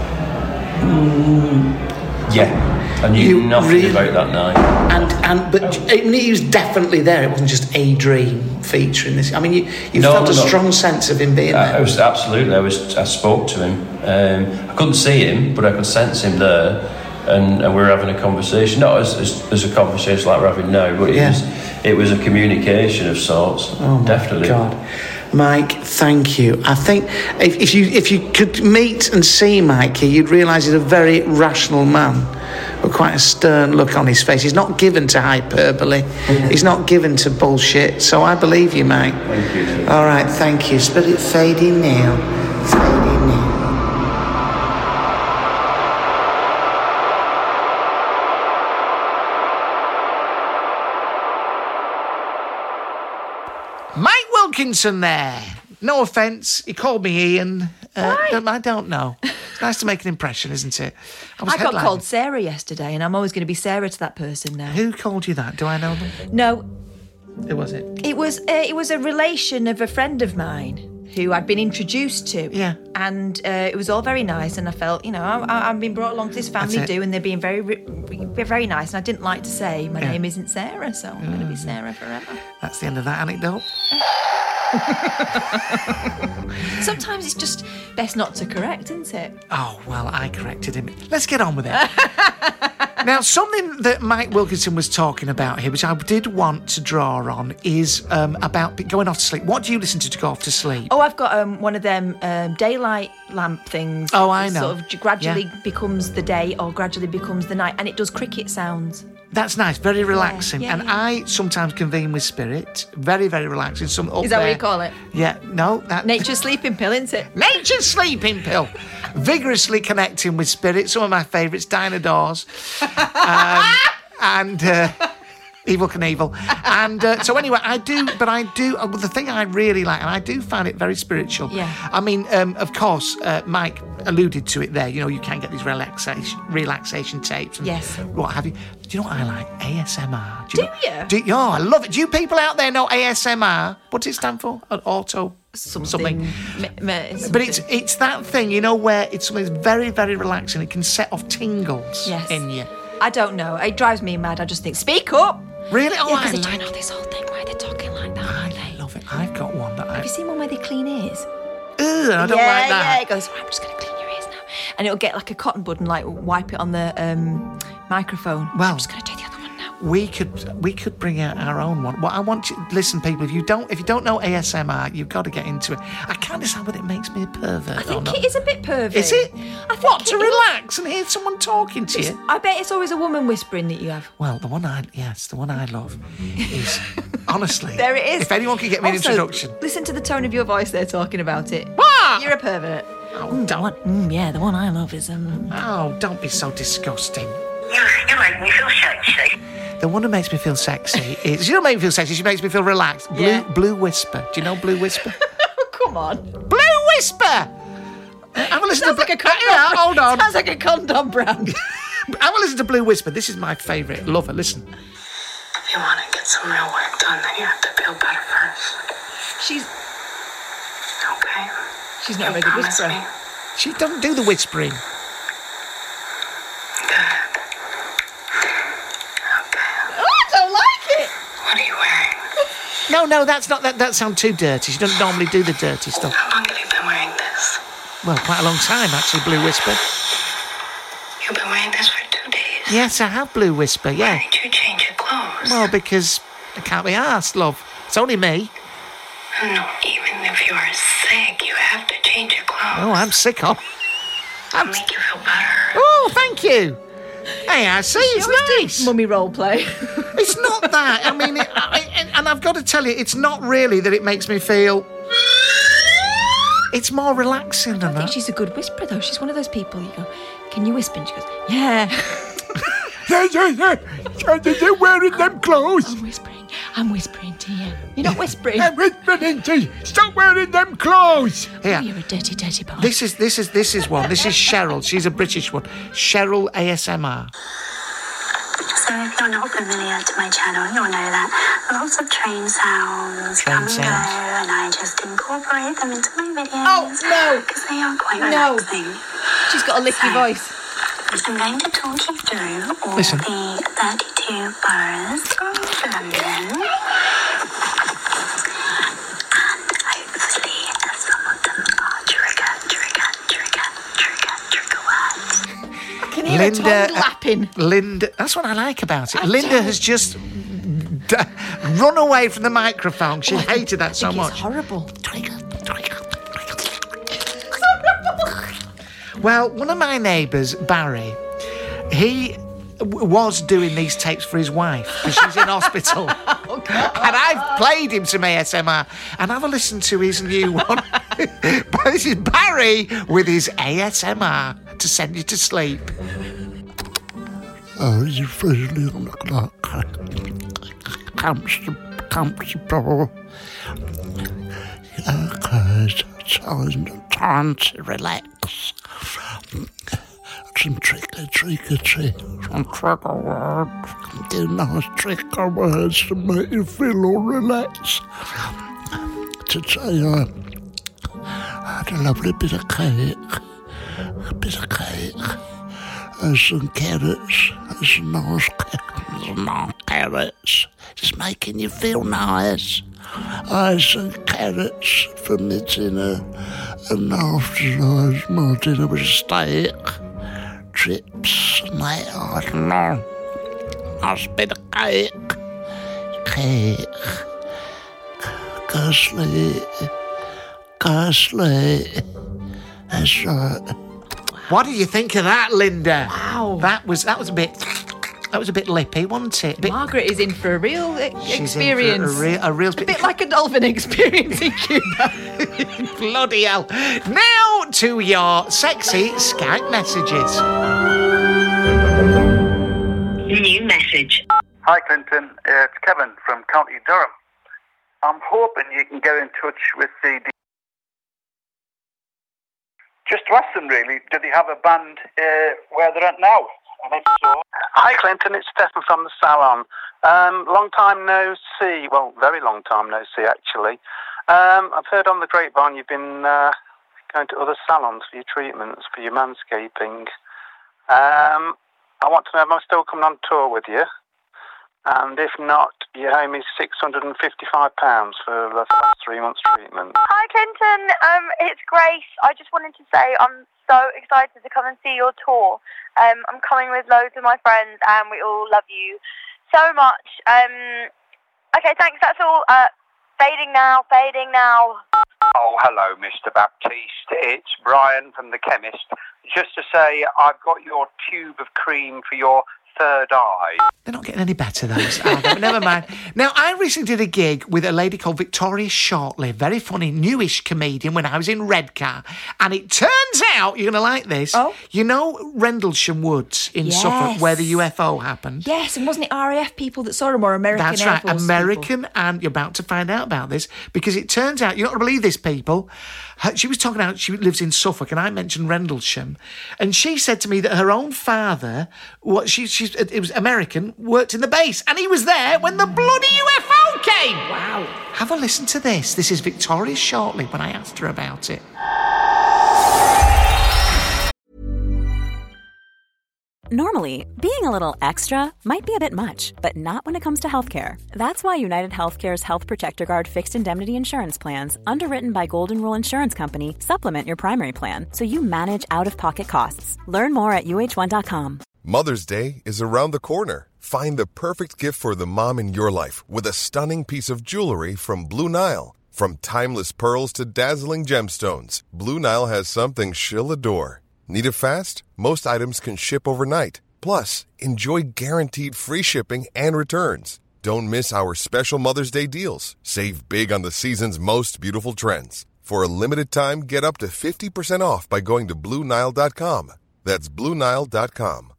[SPEAKER 8] Yeah. I knew
[SPEAKER 4] You
[SPEAKER 8] nothing
[SPEAKER 4] really-
[SPEAKER 8] about that night.
[SPEAKER 4] And and but I mean, he was definitely there. It wasn't just a dream featuring this. I mean, you you
[SPEAKER 8] No,
[SPEAKER 4] felt a
[SPEAKER 8] no.
[SPEAKER 4] strong sense of him being
[SPEAKER 8] I,
[SPEAKER 4] there.
[SPEAKER 8] I was absolutely. I was. I spoke to him. Um, I couldn't see him, but I could sense him there, and, and we were having a conversation. Not as, as, as a conversation like we're having now, but it
[SPEAKER 4] Yeah.
[SPEAKER 8] was it was a communication of sorts.
[SPEAKER 4] Oh my
[SPEAKER 8] Definitely.
[SPEAKER 4] God. Mike, thank you. I think if, if you if you could meet and see Mikey, you'd realise he's a very rational man with quite a stern look on his face. He's not given to hyperbole. He's not given to bullshit. So I believe you, Mike.
[SPEAKER 8] Thank you.
[SPEAKER 4] All right, thank you. Spirit fading now. Fading now. Mike Wilkinson there. No offence, he called me Ian. Uh, don't- I don't know. It's nice to make an impression, isn't it? was
[SPEAKER 5] I got
[SPEAKER 4] headlining.
[SPEAKER 5] called Sarah yesterday, and I'm always going to be Sarah to that person now.
[SPEAKER 4] Who called you that? Do I know them?
[SPEAKER 5] No,
[SPEAKER 4] Who was it?
[SPEAKER 5] it was uh, it was a relation of a friend of mine who I'd been introduced to.
[SPEAKER 4] Yeah.
[SPEAKER 5] And uh, it was all very nice, and I felt, you know, I, I, I've been brought along to this family
[SPEAKER 4] That's it.
[SPEAKER 5] do, and they're being very, re- re- very nice. And I didn't like to say my
[SPEAKER 4] Yeah.
[SPEAKER 5] name isn't Sarah, so I'm going to be Sarah forever.
[SPEAKER 4] That's the end of that anecdote.
[SPEAKER 5] Sometimes it's just best not to correct, isn't it?
[SPEAKER 4] Oh, well, I corrected him. Let's get on with it. Now, something that Mike Wilkinson was talking about here, which I did want to draw on, is um, about going off to sleep. What do you listen to to go off to sleep?
[SPEAKER 5] Oh, I've got um, one of them um, daylight lamp things.
[SPEAKER 4] Oh, I
[SPEAKER 5] that
[SPEAKER 4] know.
[SPEAKER 5] Sort of gradually
[SPEAKER 4] Yeah.
[SPEAKER 5] becomes the day or gradually becomes the night, and it does cricket sounds.
[SPEAKER 4] That's nice, very relaxing.
[SPEAKER 5] yeah,
[SPEAKER 4] and
[SPEAKER 5] yeah.
[SPEAKER 4] I sometimes convene with spirit. Very, very relaxing. Some up
[SPEAKER 5] Is that what
[SPEAKER 4] there.
[SPEAKER 5] you call it?
[SPEAKER 4] Yeah, no. That,
[SPEAKER 5] Nature's sleeping pill, isn't it?
[SPEAKER 4] Nature's sleeping pill. Vigorously connecting with spirit. Some of my favourites, Dinah Dawes. Um, and uh, Evil Knievel. And uh, so anyway, I do, but I do, uh, the thing I really like, and I do find it very spiritual.
[SPEAKER 5] Yeah.
[SPEAKER 4] I mean, um, of course, uh, Mike alluded to it there. You know, you can get these relaxation relaxation tapes and
[SPEAKER 5] Yes.
[SPEAKER 4] what have you. Do you know what I like? A S M R.
[SPEAKER 5] Do
[SPEAKER 4] know,
[SPEAKER 5] you?
[SPEAKER 4] Do, oh, I love it. Do you people out there know A S M R? What does it stand for? An auto
[SPEAKER 5] Something. M- m- something.
[SPEAKER 4] But it's it's that thing, you know, where it's something that's very, very relaxing. It can set off tingles
[SPEAKER 5] Yes.
[SPEAKER 4] in you.
[SPEAKER 5] I don't know. It drives me mad. I just think, speak up.
[SPEAKER 4] Really? Oh,
[SPEAKER 5] Yeah,
[SPEAKER 4] I
[SPEAKER 5] because they're
[SPEAKER 4] like
[SPEAKER 5] doing all this whole thing where they're talking like that, aren't
[SPEAKER 4] I
[SPEAKER 5] they?
[SPEAKER 4] love it. I've got one that I...
[SPEAKER 5] Have you seen one where they clean ears?
[SPEAKER 4] Ugh, I don't
[SPEAKER 5] yeah,
[SPEAKER 4] like that.
[SPEAKER 5] yeah. It goes, I'm just going to clean your ears now. And it'll get like a cotton bud and like wipe it on the um, microphone.
[SPEAKER 4] Well-
[SPEAKER 5] I'm just going to do the other one now.
[SPEAKER 4] We could we could bring out our own one. Well, I want you listen, people. If you don't if you don't know A S M R, you've got to get into it. I can't decide whether it makes me a pervert
[SPEAKER 5] I
[SPEAKER 4] or
[SPEAKER 5] think
[SPEAKER 4] not.
[SPEAKER 5] it is a bit pervy.
[SPEAKER 4] Is it?
[SPEAKER 5] I think
[SPEAKER 4] What, to
[SPEAKER 5] it is.
[SPEAKER 4] relax and hear someone talking to you?
[SPEAKER 5] I bet it's always a woman whispering that you have.
[SPEAKER 4] Well, the one I yes, the one I love is honestly.
[SPEAKER 5] There it is.
[SPEAKER 4] If anyone could get me an
[SPEAKER 5] Also,
[SPEAKER 4] introduction.
[SPEAKER 5] Listen to the tone of your voice they're talking about it.
[SPEAKER 4] What?
[SPEAKER 5] You're a pervert.
[SPEAKER 4] Oh, don't,
[SPEAKER 5] Mm, yeah, the one I love is... Um,
[SPEAKER 4] oh, don't be so disgusting.
[SPEAKER 6] You, you make me feel sexy.
[SPEAKER 4] The one who makes me feel sexy is she don't make me feel sexy. She makes me feel relaxed. Blue
[SPEAKER 5] Yeah.
[SPEAKER 4] Blue Whisper. Do you know Blue Whisper?
[SPEAKER 5] come on.
[SPEAKER 4] Blue Whisper. Have a listen
[SPEAKER 5] Sounds
[SPEAKER 4] to
[SPEAKER 5] like a
[SPEAKER 4] Blue-
[SPEAKER 5] condom.
[SPEAKER 4] Yeah, hold on.
[SPEAKER 5] Sounds like a condom brand.
[SPEAKER 4] Have a listen to Blue Whisper. This is my favourite. Love her. Listen.
[SPEAKER 9] If you want to get some real work done, then you have to feel better first.
[SPEAKER 5] She's
[SPEAKER 9] Okay?
[SPEAKER 5] she's not a
[SPEAKER 9] You
[SPEAKER 5] very good
[SPEAKER 9] promise
[SPEAKER 5] whisperer.
[SPEAKER 9] me?
[SPEAKER 4] She doesn't do the whispering.
[SPEAKER 9] Good.
[SPEAKER 5] Oh, I don't like it.
[SPEAKER 9] What are you wearing?
[SPEAKER 4] No, no, that's not. That that sounds too dirty. She doesn't normally do the dirty stuff.
[SPEAKER 9] How long have you been wearing this?
[SPEAKER 4] Well, quite a long time actually. Blue Whisper.
[SPEAKER 9] You've been wearing this for two days.
[SPEAKER 4] Yes, I have Blue Whisper. Yeah.
[SPEAKER 9] Why did you change your clothes?
[SPEAKER 4] Well, because I can't be asked, love. It's only me.
[SPEAKER 9] No, even if you are sick, you have to change your clothes.
[SPEAKER 4] Oh, I'm sick of.
[SPEAKER 9] It'll make you feel better.
[SPEAKER 4] Oh, thank you. Hey, I see. It's nice.
[SPEAKER 5] Mummy role play.
[SPEAKER 4] It's not that. I mean, it, I, and I've got to tell you, it's not really that it makes me feel... It's more relaxing than
[SPEAKER 5] I think
[SPEAKER 4] that.
[SPEAKER 5] she's a good whisperer, though. She's one of those people you go, can you whisper? And she goes, yeah.
[SPEAKER 10] Yeah, yeah, yeah. They're wearing them clothes.
[SPEAKER 5] I'm whispering. I'm whispering to you. You're not whispering.
[SPEAKER 10] I'm whispering to you. Stop wearing them clothes.
[SPEAKER 4] Here.
[SPEAKER 5] Oh, you're a dirty, dirty boy.
[SPEAKER 4] This is this is this is one. This is Cheryl. She's a British one. Cheryl A S M R.
[SPEAKER 9] So if you're not familiar to my channel, you'll know that lots of train sounds
[SPEAKER 4] Train
[SPEAKER 9] come and
[SPEAKER 4] sounds.
[SPEAKER 9] go, and I just incorporate them into my videos.
[SPEAKER 5] Oh, no.
[SPEAKER 9] Because they are quite
[SPEAKER 5] No.
[SPEAKER 9] relaxing.
[SPEAKER 5] She's got a licky
[SPEAKER 9] So-
[SPEAKER 5] voice.
[SPEAKER 9] I'm going to talk you through all
[SPEAKER 4] Listen.
[SPEAKER 9] the thirty-two boroughs of London. And hopefully some of them are trigger, trigger, trigger, trigger, trigger words.
[SPEAKER 5] I can hear her tongue lapping.
[SPEAKER 4] Linda, that's what I like about it.
[SPEAKER 5] I
[SPEAKER 4] Linda
[SPEAKER 5] don't.
[SPEAKER 4] has just d- run away from the microphone. She hated that so
[SPEAKER 5] I think
[SPEAKER 4] much.
[SPEAKER 5] It's horrible.
[SPEAKER 4] Well, one of my neighbours, Barry, he w- was doing these tapes for his wife because she's in hospital.
[SPEAKER 5] Oh, God.
[SPEAKER 4] And I've played him some A S M R, and have a listen to his new one. But this is Barry with his A S M R to send you to sleep.
[SPEAKER 10] Are you feeling like comfortable? comfortable? Okay, time, time to relax. Some trigger, trigger, trigger, some trigger words. Do nice trigger words to make you feel all relaxed. Today I had a lovely bit of cake, a bit of cake, and some carrots, and some nice, ca- some nice carrots. Just making you feel nice. I had some carrots for my dinner, and afterwards my dinner was steak, chips, and that, I don't know. Nice bit of cake, cake. Go to sleep, go to sleep. That's right.
[SPEAKER 4] What do you think of that, Linda?
[SPEAKER 5] Wow.
[SPEAKER 4] That was that was a bit that was a bit lippy, wasn't it? A bit,
[SPEAKER 5] Margaret is in for a real e-
[SPEAKER 4] she's in for
[SPEAKER 5] experience.
[SPEAKER 4] A, real, a real
[SPEAKER 5] A bit like a dolphin experience in Cuba.
[SPEAKER 4] bloody hell. Now to your sexy Skype messages.
[SPEAKER 6] New message.
[SPEAKER 11] Hi, Clinton. Uh, it's Kevin from County Durham. I'm hoping you can get in touch with the... Just to ask them, really, do they have a band uh, where they're at now? And if so...
[SPEAKER 12] Hi, Clinton. It's Stefan from the salon. Um, long time no see. Well, very long time no see, actually. Um, I've heard on the grapevine you've been uh, going to other salons for your treatments, for your manscaping. Um, I want to know, am I still coming on tour with you? And if not, you owe me six hundred fifty-five pounds for the first three months' treatment.
[SPEAKER 13] Hi, Clinton. Um, it's Grace. I just wanted to say I'm so excited to come and see your tour. Um, I'm coming with loads of my friends, and we all love you so much. Um, okay, thanks. That's all. Uh, fading now. Fading now.
[SPEAKER 14] Oh, hello, Mister Baptiste. It's Brian from the chemist. Just to say, I've got your tube of cream for your third eye.
[SPEAKER 4] They're not getting any better, those. Oh, but never mind. Now, I recently did a gig with a lady called Victoria Shortley, very funny, newish comedian when I was in Redcar. And it turns out, you're going to like this,
[SPEAKER 5] oh?
[SPEAKER 4] you know Rendlesham Woods in
[SPEAKER 5] Yes.
[SPEAKER 4] Suffolk, where the U F O happened?
[SPEAKER 5] Yes, and wasn't it R A F people that saw him, or American
[SPEAKER 4] That's
[SPEAKER 5] Air
[SPEAKER 4] right,
[SPEAKER 5] Force
[SPEAKER 4] American,
[SPEAKER 5] people?
[SPEAKER 4] and you're about to find out about this, because it turns out, you're not going to believe this, people, her, she was talking about, she lives in Suffolk, and I mentioned Rendlesham, and she said to me that her own father, what she, she it was American, worked in the base, and he was there when the bloody U F O came!
[SPEAKER 5] Wow.
[SPEAKER 4] Have a listen to this. This is Victoria Shortley when I asked her about it.
[SPEAKER 15] Normally, being a little extra might be a bit much, but not when it comes to healthcare. That's why United Healthcare's Health Protector Guard fixed indemnity insurance plans, underwritten by Golden Rule Insurance Company, supplement your primary plan so you manage out-of-pocket costs. Learn more at U H one dot com.
[SPEAKER 16] Mother's Day is around the corner. Find the perfect gift for the mom in your life with a stunning piece of jewelry from Blue Nile. From timeless pearls to dazzling gemstones, Blue Nile has something she'll adore. Need it fast? Most items can ship overnight. Plus, enjoy guaranteed free shipping and returns. Don't miss our special Mother's Day deals. Save big on the season's most beautiful trends. For a limited time, get up to fifty percent off by going to Blue Nile dot com. That's Blue Nile dot com.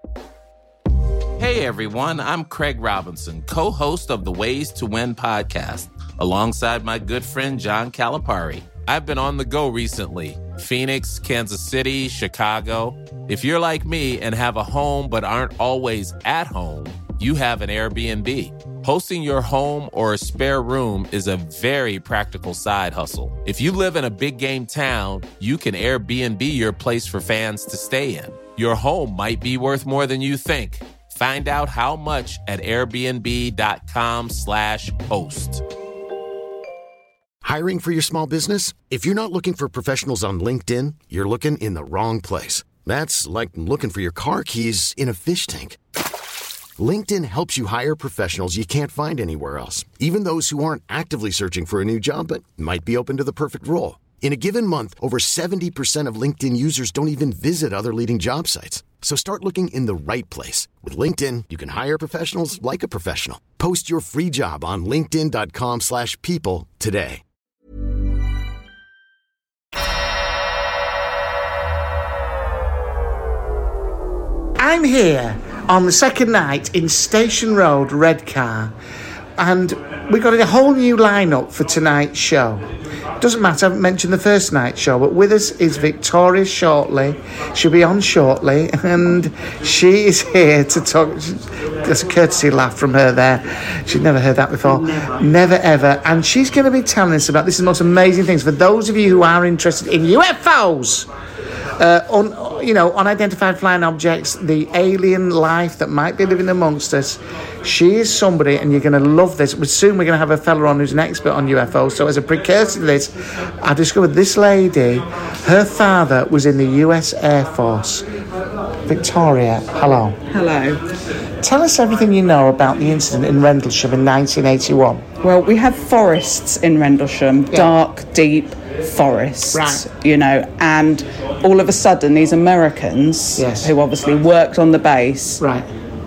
[SPEAKER 17] Hey everyone, I'm Craig Robinson, co-host of the Ways to Win podcast, alongside my good friend John Calipari. I've been on the go recently. Phoenix, Kansas City, Chicago. If you're like me and have a home but aren't always at home, you have an Airbnb. Hosting your home or a spare room is a very practical side hustle. If you live in a big game town, you can Airbnb your place for fans to stay in. Your home might be worth more than you think. Find out how much at airbnb.com slash host.
[SPEAKER 18] Hiring for your small business? If you're not looking for professionals on LinkedIn, you're looking in the wrong place. That's like looking for your car keys in a fish tank. LinkedIn helps you hire professionals you can't find anywhere else, even those who aren't actively searching for a new job but might be open to the perfect role. In a given month, over seventy percent of LinkedIn users don't even visit other leading job sites. So start looking in the right place. With LinkedIn, you can hire professionals like a professional. Post your free job on linkedin.com slash people today.
[SPEAKER 4] I'm here on the second night in Station Road, Redcar, and we've got a whole new lineup for tonight's show. Doesn't matter, I haven't mentioned the first night's show, but with us is Victoria Shortley. She'll be on shortly, and she is here to talk. There's a courtesy laugh from her there. She'd never heard that before. Never. Never ever. And she's going to be telling us about this is the most amazing things for those of you who are interested in U F Os. Uh, un, you know, unidentified flying objects, the alien life that might be living amongst us. She is somebody, and you're going to love this. Soon we're going to have a fella on who's an expert on U F Os. So as a precursor to this, I discovered this lady, her father was in the U S Air Force. Victoria, hello.
[SPEAKER 19] Hello.
[SPEAKER 4] Tell us everything you know about the incident in Rendlesham in nineteen eighty-one.
[SPEAKER 19] Well, we have forests in Rendlesham, yeah. Dark, deep forests, right. You know, and all of a sudden these Americans, yes. who obviously worked on the base,
[SPEAKER 4] right.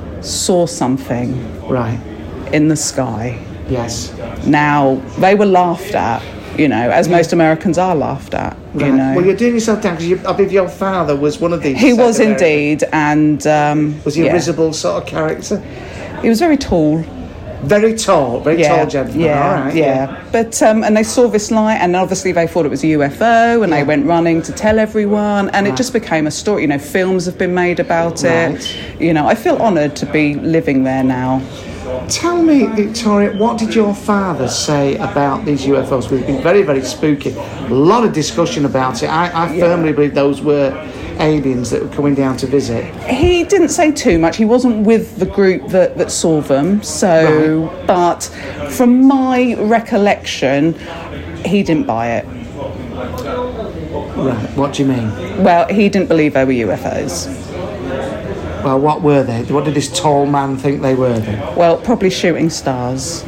[SPEAKER 19] saw something
[SPEAKER 4] right.
[SPEAKER 19] in the sky.
[SPEAKER 4] Yes.
[SPEAKER 19] Now, they were laughed at, you know, as yeah. most Americans are laughed at,
[SPEAKER 4] right.
[SPEAKER 19] you know.
[SPEAKER 4] Well, you're doing yourself down because I believe your father was one of these.
[SPEAKER 19] He was indeed, and... Um,
[SPEAKER 4] was he
[SPEAKER 19] yeah.
[SPEAKER 4] a risible sort of character?
[SPEAKER 19] He was very tall.
[SPEAKER 4] Very tall, very
[SPEAKER 19] yeah,
[SPEAKER 4] tall gentleman.
[SPEAKER 19] Yeah,
[SPEAKER 4] all right,
[SPEAKER 19] yeah.
[SPEAKER 4] yeah.
[SPEAKER 19] But um, and they saw this light, and obviously they thought it was a U F O, and yeah. they went running to tell everyone, and right. it just became a story. You know, films have been made about
[SPEAKER 4] right.
[SPEAKER 19] it. You know, I feel honoured to be living there now.
[SPEAKER 4] Tell me, Victoria, what did your father say about these U F Os? It's been very, very spooky. A lot of discussion about it. I, I firmly yeah. believe those were aliens that were coming down to visit.
[SPEAKER 19] He didn't say too much. He wasn't with the group that, that saw them. So, right. but from my recollection, he didn't buy it.
[SPEAKER 4] Right. What do you mean?
[SPEAKER 19] Well, he didn't believe they were U F Os.
[SPEAKER 4] Well, what were they? What did this tall man think they were then?
[SPEAKER 19] Well, probably shooting stars.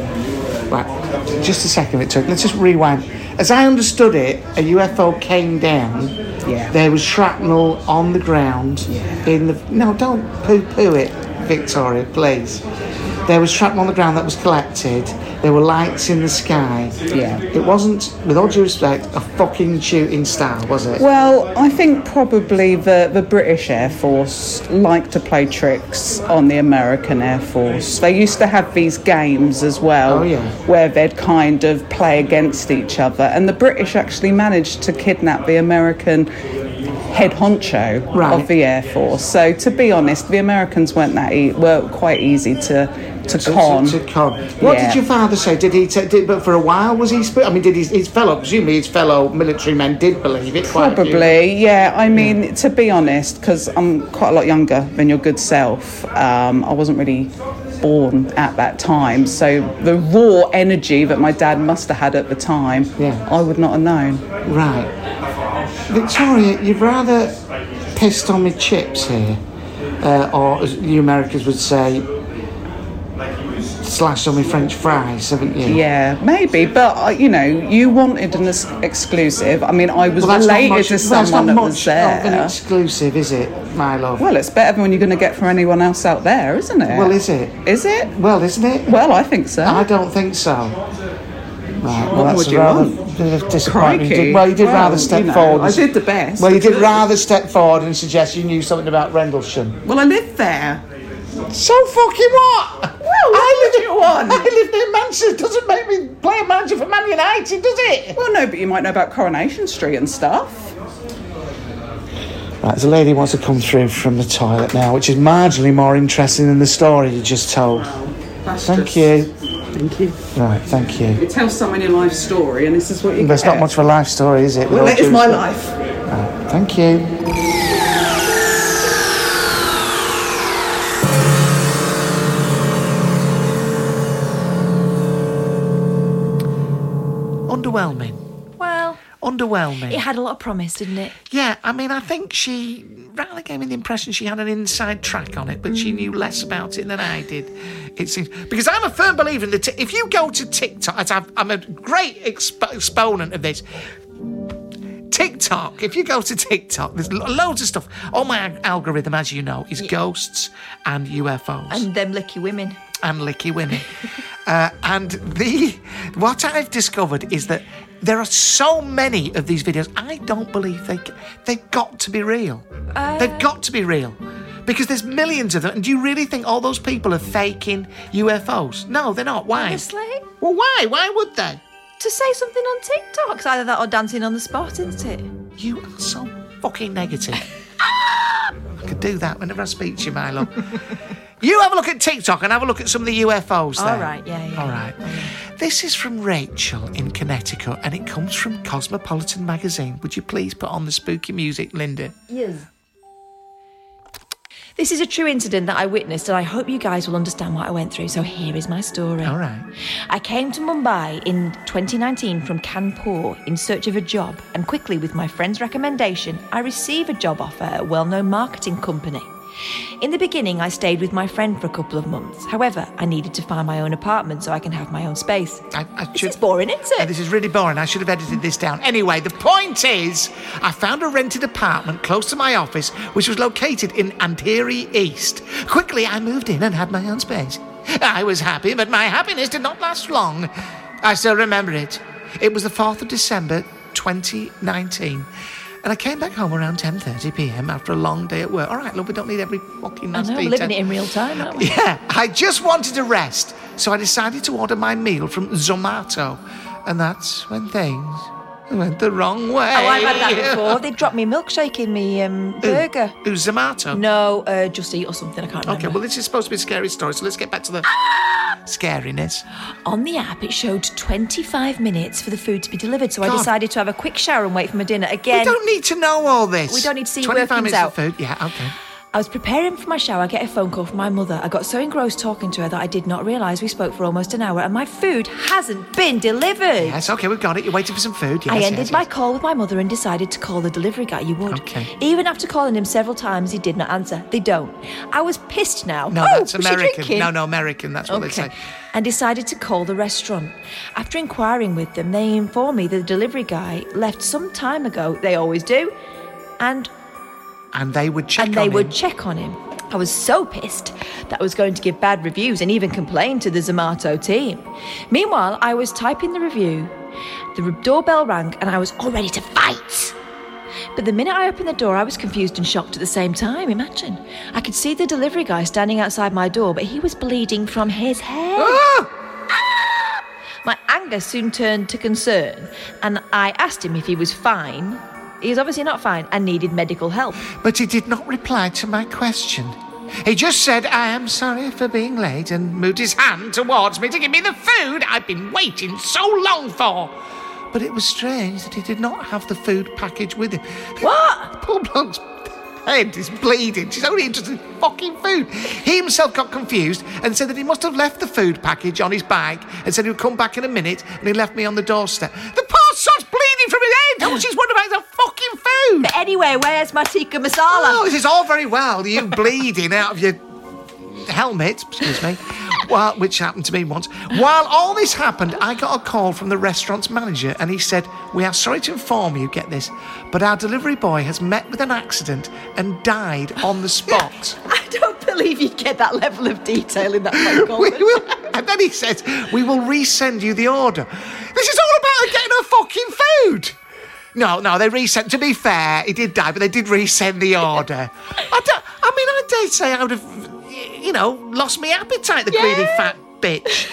[SPEAKER 4] Right, just a second, Victoria. Let's just rewind. As I understood it, a U F O came down.
[SPEAKER 19] Yeah.
[SPEAKER 4] There was shrapnel on the ground.
[SPEAKER 19] Yeah.
[SPEAKER 4] In the no, don't poo-poo it, Victoria, please. There was shrapnel on the ground that was collected. There were lights in the sky.
[SPEAKER 19] Yeah.
[SPEAKER 4] It wasn't, with all due respect, a fucking shooting star, was it?
[SPEAKER 19] Well, I think probably the, the British Air Force liked to play tricks on the American Air Force. They used to have these games as well,
[SPEAKER 4] oh, yeah.
[SPEAKER 19] where they'd kind of play against each other. And the British actually managed to kidnap the American head honcho
[SPEAKER 4] right.
[SPEAKER 19] of the Air Force. So, to be honest, the Americans weren't that e- were quite easy to to con.
[SPEAKER 4] To, to con. What
[SPEAKER 19] yeah.
[SPEAKER 4] did your father say? Did he? T- did, but for a while, was he? Sp- I mean, did his, his fellow, presumably his fellow military men, did believe it?
[SPEAKER 19] Probably, yeah. I mean, yeah. to be honest, because I'm quite a lot younger than your good self. Um, I wasn't really born at that time, so the raw energy that my dad must have had at the time,
[SPEAKER 4] yeah.
[SPEAKER 19] I would not have known.
[SPEAKER 4] Right, Victoria, you've rather pissed on me chips here, uh, or as you Americans would say, slashed on my French fries, haven't you?
[SPEAKER 19] Yeah, maybe, but uh, you know, you wanted an ex- exclusive. I mean, I was
[SPEAKER 4] Well, that's not
[SPEAKER 19] related
[SPEAKER 4] much-
[SPEAKER 19] to
[SPEAKER 4] that's not
[SPEAKER 19] someone that
[SPEAKER 4] much
[SPEAKER 19] was there.
[SPEAKER 4] of an exclusive, is it, my love?
[SPEAKER 19] Well, it's better than you're going to get from anyone else out there, isn't it?
[SPEAKER 4] Well, is it?
[SPEAKER 19] Is it?
[SPEAKER 4] Well, isn't it?
[SPEAKER 19] Well, I think so.
[SPEAKER 4] I don't think so. Right, well,
[SPEAKER 19] What
[SPEAKER 4] that's
[SPEAKER 19] would
[SPEAKER 4] a
[SPEAKER 19] you
[SPEAKER 4] rather
[SPEAKER 19] want?
[SPEAKER 4] bit of disappointment. You
[SPEAKER 19] Crikey.
[SPEAKER 4] did- Well, you did
[SPEAKER 19] Well,
[SPEAKER 4] rather step
[SPEAKER 19] you know,
[SPEAKER 4] forward.
[SPEAKER 19] I did the best.
[SPEAKER 4] Well, you
[SPEAKER 19] I
[SPEAKER 4] did
[SPEAKER 19] did.
[SPEAKER 4] rather step forward and suggest you knew something about Rendlesham.
[SPEAKER 19] Well, I lived there.
[SPEAKER 4] So fucking what?
[SPEAKER 19] Well, what did you want?
[SPEAKER 4] I live near Manchester. Doesn't make me play a manager for Man United, does it?
[SPEAKER 19] Well, no, but you might know about Coronation Street and stuff.
[SPEAKER 4] Right, there's a lady who wants to come through from the toilet now, which is marginally more interesting than the story you just told.
[SPEAKER 19] That's
[SPEAKER 4] Thank
[SPEAKER 19] just-
[SPEAKER 4] you.
[SPEAKER 19] Thank you.
[SPEAKER 4] Right, thank you.
[SPEAKER 19] You tell someone your life story, and this is what you
[SPEAKER 4] There's
[SPEAKER 19] get.
[SPEAKER 4] not much of a life story, is it?
[SPEAKER 19] Well,
[SPEAKER 4] With
[SPEAKER 19] it is
[SPEAKER 4] all
[SPEAKER 19] my
[SPEAKER 4] due
[SPEAKER 19] life.
[SPEAKER 4] respect? Right, thank you. Underwhelming.
[SPEAKER 5] Well,
[SPEAKER 4] Underwhelming.
[SPEAKER 5] it had a lot of promise, didn't it?
[SPEAKER 4] Yeah, I mean, I think she rather gave me the impression she had an inside track on it, but she knew less about it than I did, it seems. Because I'm a firm believer in the... T- if you go to TikTok, as I've, I'm a great exp- exponent of this, TikTok, if you go to TikTok, there's lo- loads of stuff. All my ag- algorithm, as you know, is ghosts and U F Os.
[SPEAKER 5] And them licky women.
[SPEAKER 4] And licky women. uh, and the what I've discovered is that there are so many of these videos, I don't believe they, they've got to be real.
[SPEAKER 5] Uh...
[SPEAKER 4] They've got to be real. Because there's millions of them. And do you really think all those people are faking U F Os? No, they're not. Why?
[SPEAKER 5] Honestly?
[SPEAKER 4] Well, why? Why would they?
[SPEAKER 5] To say something on TikTok. It's either that or dancing on the spot, isn't it?
[SPEAKER 4] You are so fucking negative. I could do that whenever I speak to you, my love. You have a look at TikTok and have a look at some of the U F Os there.
[SPEAKER 5] All right, yeah, yeah.
[SPEAKER 4] All right. This is from Rachel in Connecticut and it comes from Cosmopolitan magazine. Would you please put on the spooky music, Linda?
[SPEAKER 5] Yes. This is a true incident that I witnessed, and I hope you guys will understand what I went through, so here is my story.
[SPEAKER 4] All right.
[SPEAKER 5] I came to Mumbai in twenty nineteen from Kanpur in search of a job, and quickly, with my friend's recommendation, I received a job offer at a well-known marketing company. In the beginning, I stayed with my friend for a couple of months. However, I needed to find my own apartment so I can have my own space.
[SPEAKER 4] I, I
[SPEAKER 5] This
[SPEAKER 4] should,
[SPEAKER 5] is boring, isn't it?
[SPEAKER 4] Yeah, this is really boring. I should have edited this down. Anyway, the point is, I found a rented apartment close to my office, which was located in Andheri East. Quickly, I moved in and had my own space. I was happy, but my happiness did not last long. I still remember it. It was the fourth of December, twenty nineteen. And I came back home around ten thirty p.m. after a long day at work. All right, look, we don't need every fucking
[SPEAKER 5] I
[SPEAKER 4] nasty
[SPEAKER 5] know, we're living it in real time, aren't we?
[SPEAKER 4] Yeah, I just wanted to rest, so I decided to order my meal from Zomato. And that's when things went the wrong way.
[SPEAKER 5] Oh, I've had that before. They dropped me a milkshake in me um, burger.
[SPEAKER 4] Who's Zomato?
[SPEAKER 5] No, uh, Just Eat or something, I can't remember.
[SPEAKER 4] Okay, well, this is supposed to be a scary story, so let's get back to the scariness.
[SPEAKER 5] On the app, it showed twenty-five minutes for the food to be delivered, so I
[SPEAKER 4] God.
[SPEAKER 5] decided to have a quick shower and wait for my dinner. Again,
[SPEAKER 4] We don't need to know all this.
[SPEAKER 5] We don't need to see you
[SPEAKER 4] twenty-five
[SPEAKER 5] working
[SPEAKER 4] minutes
[SPEAKER 5] out.
[SPEAKER 4] of food, yeah, okay.
[SPEAKER 5] I was preparing for my shower, I get a phone call from my mother. I got so engrossed talking to her that I did not realise we spoke for almost an hour and my food hasn't been delivered.
[SPEAKER 4] Yes, okay, we've got it. You're waiting for some food, yes,
[SPEAKER 5] I ended
[SPEAKER 4] yes,
[SPEAKER 5] my
[SPEAKER 4] yes.
[SPEAKER 5] call with my mother and decided to call the delivery guy. You would.
[SPEAKER 4] Okay.
[SPEAKER 5] Even after calling him several times, he did not answer. They don't. I was pissed now.
[SPEAKER 4] No,
[SPEAKER 5] oh,
[SPEAKER 4] that's
[SPEAKER 5] was she
[SPEAKER 4] American.
[SPEAKER 5] drinking?
[SPEAKER 4] No, no, American, that's what
[SPEAKER 5] Okay.
[SPEAKER 4] they say.
[SPEAKER 5] And decided to call the restaurant. After inquiring with them, they informed me that the delivery guy left some time ago. They always do. And
[SPEAKER 4] And they would check
[SPEAKER 5] and
[SPEAKER 4] on
[SPEAKER 5] they would
[SPEAKER 4] him.
[SPEAKER 5] check on him. I was so pissed that I was going to give bad reviews and even complain to the Zomato team. Meanwhile, I was typing the review. The re- doorbell rang and I was all ready to fight. But the minute I opened the door, I was confused and shocked at the same time. Imagine. I could see the delivery guy standing outside my door, but he was bleeding from his head. Ah! My anger soon turned to concern, and I asked him if he was fine. He was obviously not fine and needed medical help.
[SPEAKER 4] But he did not reply to my question. He just said, I am sorry for being late, and moved his hand towards me to give me the food I've been waiting so long for. But it was strange that he did not have the food package with him.
[SPEAKER 5] What?
[SPEAKER 4] Poor bloke's head is bleeding. She's only interested in fucking food. He himself got confused and said that he must have left the food package on his bike and said he would come back in a minute, and he left me on the doorstep. The poor sod's bleeding from his head. All she's wondering about is the fucking food.
[SPEAKER 5] But anyway, where's my tikka masala?
[SPEAKER 4] Oh, this is all very well, you bleeding out of your helmet, excuse me, while, which happened to me once. While all this happened, I got a call from the restaurant's manager and he said, "We are sorry to inform you, get this, but our delivery boy has met with an accident and died on the spot."
[SPEAKER 5] I don't believe you'd get that level of detail in that phone call.
[SPEAKER 4] We will, and then he says, "We will resend you the order." This is all about getting her fucking food. No, no, they resent. To be fair, he did die, but they did resend the order. I, don't, I mean, I dare say I would have, you know, lost my appetite, the
[SPEAKER 5] Yeah.
[SPEAKER 4] greedy fat bitch.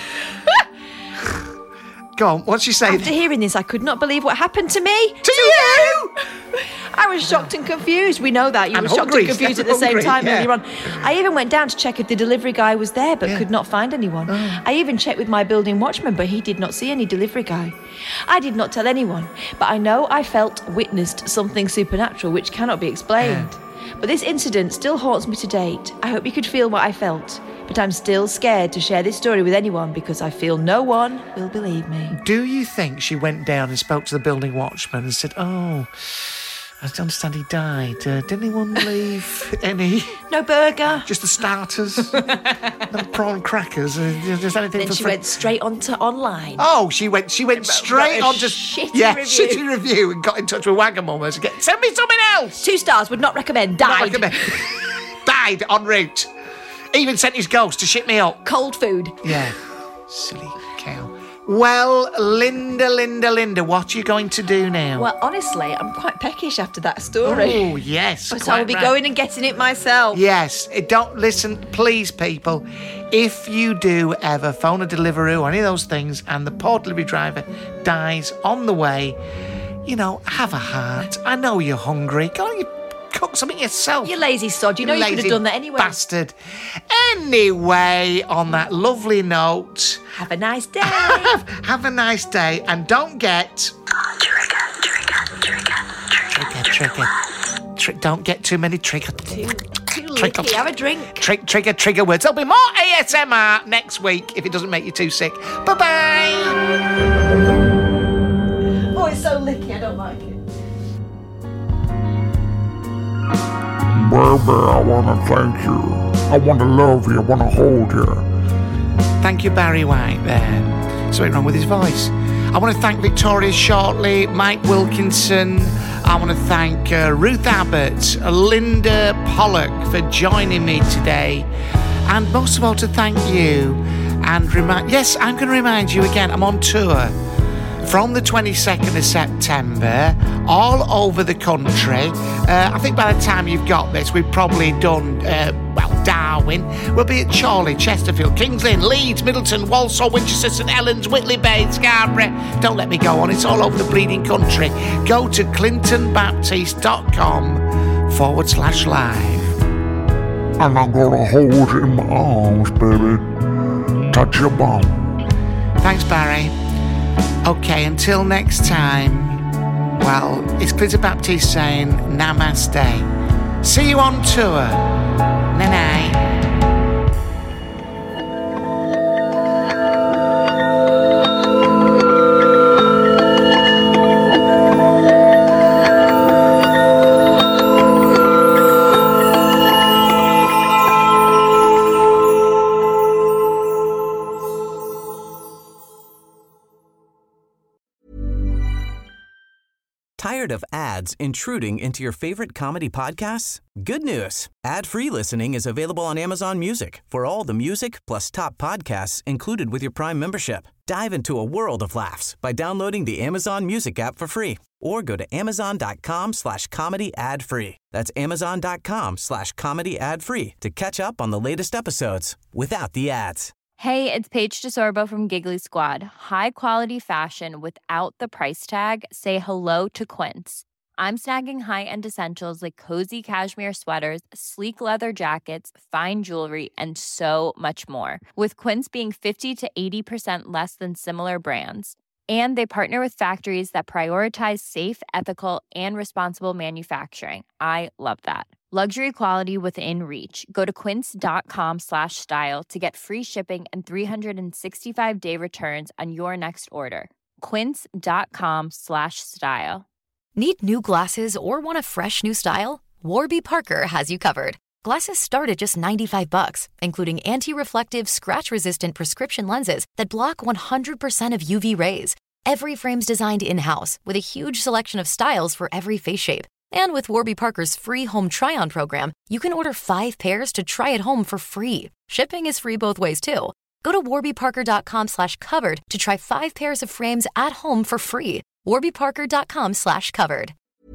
[SPEAKER 4] Go on, what's she saying?
[SPEAKER 5] After hearing this, I could not believe what happened to me.
[SPEAKER 4] To you?
[SPEAKER 5] I was shocked and confused. We know that. You
[SPEAKER 4] And
[SPEAKER 5] were shocked
[SPEAKER 4] hungry.
[SPEAKER 5] and confused at the same
[SPEAKER 4] Hungry,
[SPEAKER 5] time
[SPEAKER 4] yeah.
[SPEAKER 5] earlier on. I even went down to check if the delivery guy was there, but could not find anyone.
[SPEAKER 4] Oh.
[SPEAKER 5] I even checked with my building watchman, but he did not see any delivery guy. I did not tell anyone, but I know I felt, witnessed something supernatural which cannot be explained. But this incident still haunts me to date. I hope you could feel what I felt. But I'm still scared to share this story with anyone because I feel no one will believe me.
[SPEAKER 4] Do you think she went down and spoke to the building watchman and said, "Oh, I understand he died. Uh, did anyone leave any?
[SPEAKER 5] No burger.
[SPEAKER 4] Just the starters? No prawn crackers? Uh, just anything
[SPEAKER 5] Then
[SPEAKER 4] for
[SPEAKER 5] she
[SPEAKER 4] fr-
[SPEAKER 5] went straight onto online.
[SPEAKER 4] Oh, she went. She went straight
[SPEAKER 5] wrote a
[SPEAKER 4] on to
[SPEAKER 5] shitty
[SPEAKER 4] yeah,
[SPEAKER 5] review.
[SPEAKER 4] shitty review and got in touch with Wagamama to get send me something else.
[SPEAKER 5] Two stars, would not recommend.
[SPEAKER 4] Not
[SPEAKER 5] Died.
[SPEAKER 4] recommend. Died en route. Even sent his ghost to ship me up.
[SPEAKER 5] Cold food.
[SPEAKER 4] Yeah, silly cow. Well, Linda, Linda, Linda, what are you going to do now?
[SPEAKER 5] Well, honestly, I'm quite peckish after that story.
[SPEAKER 4] Oh, yes.
[SPEAKER 5] But
[SPEAKER 4] quite
[SPEAKER 5] I'll be
[SPEAKER 4] right.
[SPEAKER 5] going and getting it myself.
[SPEAKER 4] Yes, eh, don't listen, please, people. If you do ever phone a Deliveroo or any of those things and the poor delivery driver dies on the way, you know, have a heart. I know you're hungry. Go on, you cook something yourself.
[SPEAKER 5] You lazy sod. You know you could have
[SPEAKER 4] lazy
[SPEAKER 5] done that anyway.
[SPEAKER 4] Bastard. Anyway, on that lovely note,
[SPEAKER 5] Have a nice day.
[SPEAKER 4] have a nice day and don't get.
[SPEAKER 9] Trigger, trigger, trigger,
[SPEAKER 4] Trigger, trigger. Tri- don't get too many trigger.
[SPEAKER 5] Too, too
[SPEAKER 4] Trigger.
[SPEAKER 5] licky. Have a drink.
[SPEAKER 4] Tri- trigger, trigger words. There'll be more A S M R next week if it doesn't make you too sick. Bye bye.
[SPEAKER 5] Oh, it's so licky. I don't like it.
[SPEAKER 10] Baby, I want to thank you. I want to love you. I want to hold you.
[SPEAKER 4] Thank you, Barry White, there. Something wrong with his voice. I want to thank Victoria Shortley, Mike Wilkinson. I want to thank uh, Ruth Abbott, Linda Pollock for joining me today. And most of all, to thank you. And remind, yes, I'm going to remind you again, I'm on tour from the twenty-second of September, all over the country. Uh, I think by the time you've got this, we've probably done, uh, well, Darwin. We'll be at Chorley, Chesterfield, Kings Lynn, Leeds, Middleton, Walsall, Winchester, St Helens, Whitley Bay, Scarborough. Don't let me go on, it's all over the bleeding country. Go to clintonbaptiste.com forward slash live.
[SPEAKER 10] And I'm gonna hold you in my arms, baby. Touch your bum.
[SPEAKER 4] Thanks, Barry. Okay, until next time, well, it's Clinton Baptiste saying namaste. See you on tour. Nay-nay.
[SPEAKER 20] Tired of ads intruding into your favorite comedy podcasts? Good news. Ad-free listening is available on Amazon Music for all the music plus top podcasts included with your Prime membership. Dive into a world of laughs by downloading the Amazon Music app for free or go to amazon.com slash comedy ad free. That's amazon.com slash comedy ad free to catch up on the latest episodes without the ads.
[SPEAKER 21] Hey, it's Paige DeSorbo from Giggly Squad. High quality fashion without the price tag. Say hello to Quince. I'm snagging high-end essentials like cozy cashmere sweaters, sleek leather jackets, fine jewelry, and so much more. With Quince being fifty to eighty percent less than similar brands. And they partner with factories that prioritize safe, ethical, and responsible manufacturing. I love that. Luxury quality within reach. Go to quince.com slash style to get free shipping and three sixty-five day returns on your next order. Quince.com slash style.
[SPEAKER 1] Need new glasses or want a fresh new style? Warby Parker has you covered.
[SPEAKER 2] Glasses start at just ninety-five bucks, including anti-reflective, scratch-resistant prescription lenses that block one hundred percent of U V rays. Every frame's designed in-house with a huge selection of styles for every face shape. And with Warby Parker's free home try-on program, you can order five pairs to try at home for free. Shipping is free both ways, too. Go to warbyparker.com slash covered to try five pairs of frames at home for free. warbyparker.com slash covered.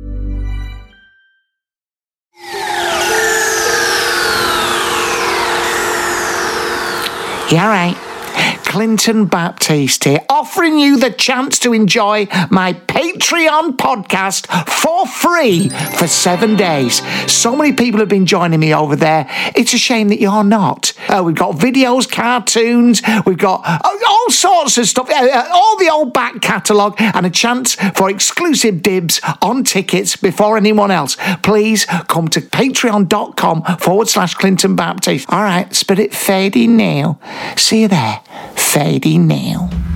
[SPEAKER 4] Yeah, right. Clinton Baptiste here, offering you the chance to enjoy my Patreon podcast for free for seven days. So many people have been joining me over there. It's a shame that you're not. Uh, we've got videos, cartoons, we've got uh, all sorts of stuff, uh, uh, all the old back catalogue, and a chance for exclusive dibs on tickets before anyone else. Please come to patreon.com forward slash Clinton Baptiste. All right, spirit fading now. See you there. Fading now.